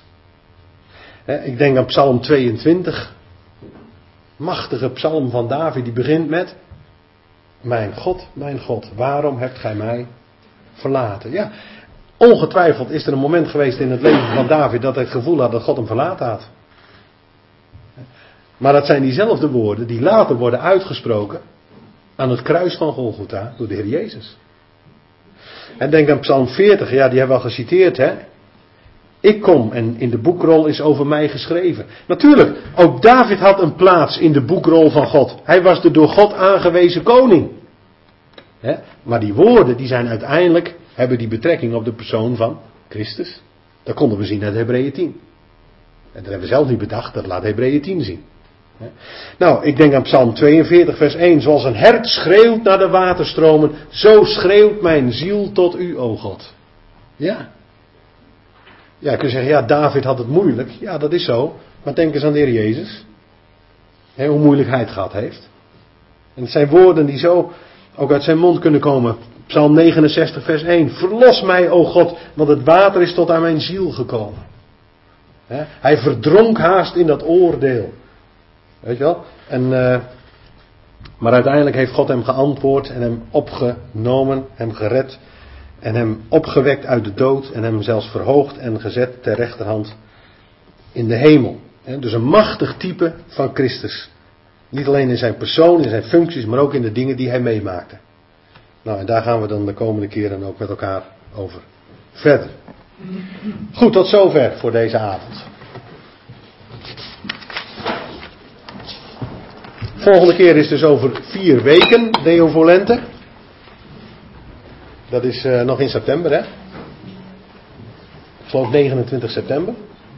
Ik denk aan Psalm 22. Machtige psalm van David. Die begint met: mijn God, waarom hebt gij mij verlaten? Ja, ongetwijfeld is er een moment geweest in het leven van David dat hij het gevoel had dat God hem verlaten had. Maar dat zijn diezelfde woorden die later worden uitgesproken aan het kruis van Golgotha door de Heer Jezus. En denk aan Psalm 40, ja, die hebben we al geciteerd, hè. Ik kom en in de boekrol is over mij geschreven. Natuurlijk, ook David had een plaats in de boekrol van God. Hij was de door God aangewezen koning. Hè? Maar die woorden, die zijn uiteindelijk, hebben die betrekking op de persoon van Christus. Dat konden we zien uit Hebreeën 10. En dat hebben we zelf niet bedacht, dat laat Hebreeën 10 zien. Nou, ik denk aan Psalm 42 vers 1. Zoals een hert schreeuwt naar de waterstromen, zo schreeuwt mijn ziel tot u, o God. Ja. Ja, je kunt zeggen, ja, David had het moeilijk. Ja, dat is zo. Maar denk eens aan de Heer Jezus. Hoe moeilijk hij het gehad heeft. En het zijn woorden die zo ook uit zijn mond kunnen komen. Psalm 69 vers 1. Verlos mij, o God, want het water is tot aan mijn ziel gekomen. Hij verdronk haast in dat oordeel. Weet je wel? Maar uiteindelijk heeft God hem geantwoord en hem opgenomen, hem gered. En hem opgewekt uit de dood en hem zelfs verhoogd en gezet ter rechterhand in de hemel. Dus een machtig type van Christus. Niet alleen in zijn persoon, in zijn functies, maar ook in de dingen die hij meemaakte. Nou, en daar gaan we dan de komende keren ook met elkaar over verder. Goed, tot zover voor deze avond. Volgende keer is dus over 4 weken, Deo Volente. Dat is nog in september, hè? Ik geloof 29 september.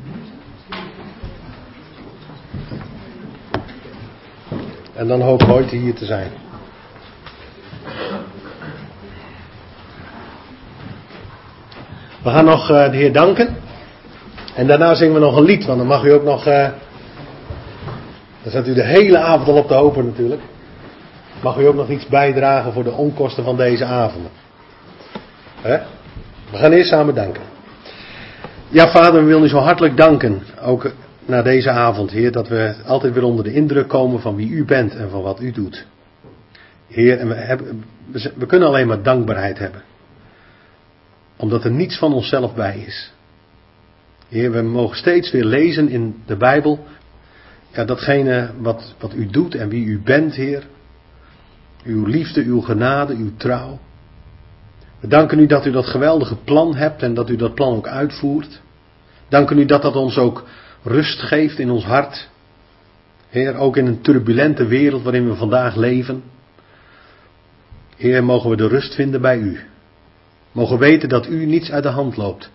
En dan hoop ik ooit hier te zijn. We gaan nog de Heer danken. En daarna zingen we nog een lied. Want dan mag u ook nog... dan zet u de hele avond al op te hopen natuurlijk. Mag u ook nog iets bijdragen voor de onkosten van deze avonden. Hè? We gaan eerst samen danken. Ja, Vader, we willen u zo hartelijk danken. Ook na deze avond, Heer, dat we altijd weer onder de indruk komen van wie u bent en van wat u doet. Heer, en we kunnen alleen maar dankbaarheid hebben. Omdat er niets van onszelf bij is. Heer, we mogen steeds weer lezen in de Bijbel. Ja, datgene wat u doet en wie u bent, Heer. Uw liefde, uw genade, uw trouw. We danken u dat u dat geweldige plan hebt en dat u dat plan ook uitvoert. Danken u dat dat ons ook rust geeft in ons hart. Heer, ook in een turbulente wereld waarin we vandaag leven. Heer, mogen we de rust vinden bij u. Mogen weten dat u niets uit de hand loopt.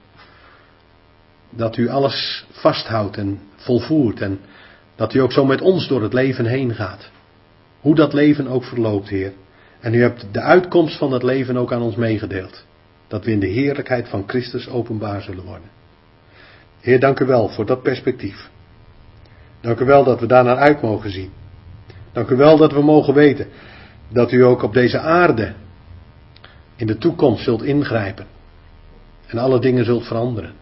Dat u alles vasthoudt en volvoert. En dat u ook zo met ons door het leven heen gaat. Hoe dat leven ook verloopt, Heer. En u hebt de uitkomst van dat leven ook aan ons meegedeeld. Dat we in de heerlijkheid van Christus openbaar zullen worden. Heer, dank u wel voor dat perspectief. Dank u wel dat we daarnaar uit mogen zien. Dank u wel dat we mogen weten dat u ook op deze aarde in de toekomst zult ingrijpen. En alle dingen zult veranderen.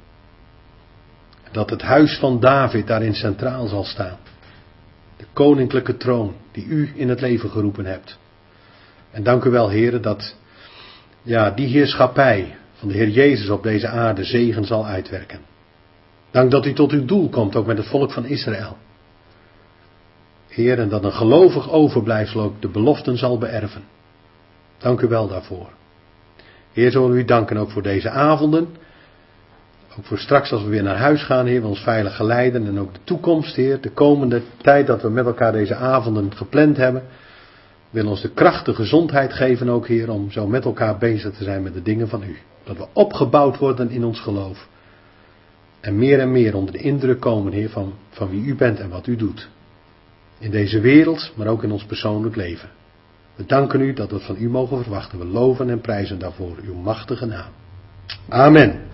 Dat het huis van David daarin centraal zal staan. De koninklijke troon die u in het leven geroepen hebt. En dank u wel, Heer, dat die heerschappij van de Heer Jezus op deze aarde zegen zal uitwerken. Dank dat u tot uw doel komt, ook met het volk van Israël. Heer, en dat een gelovig overblijfsel ook de beloften zal beërven. Dank u wel daarvoor. Heer, zullen we u danken ook voor deze avonden. Ook voor straks als we weer naar huis gaan, Heer, we ons veilig geleiden. En ook de toekomst, Heer, de komende tijd dat we met elkaar deze avonden gepland hebben. Wil ons de kracht, de gezondheid geven ook, Heer, om zo met elkaar bezig te zijn met de dingen van u. Dat we opgebouwd worden in ons geloof. En meer onder de indruk komen, Heer, van wie u bent en wat u doet. In deze wereld, maar ook in ons persoonlijk leven. We danken u dat we het van u mogen verwachten. We loven en prijzen daarvoor uw machtige naam. Amen.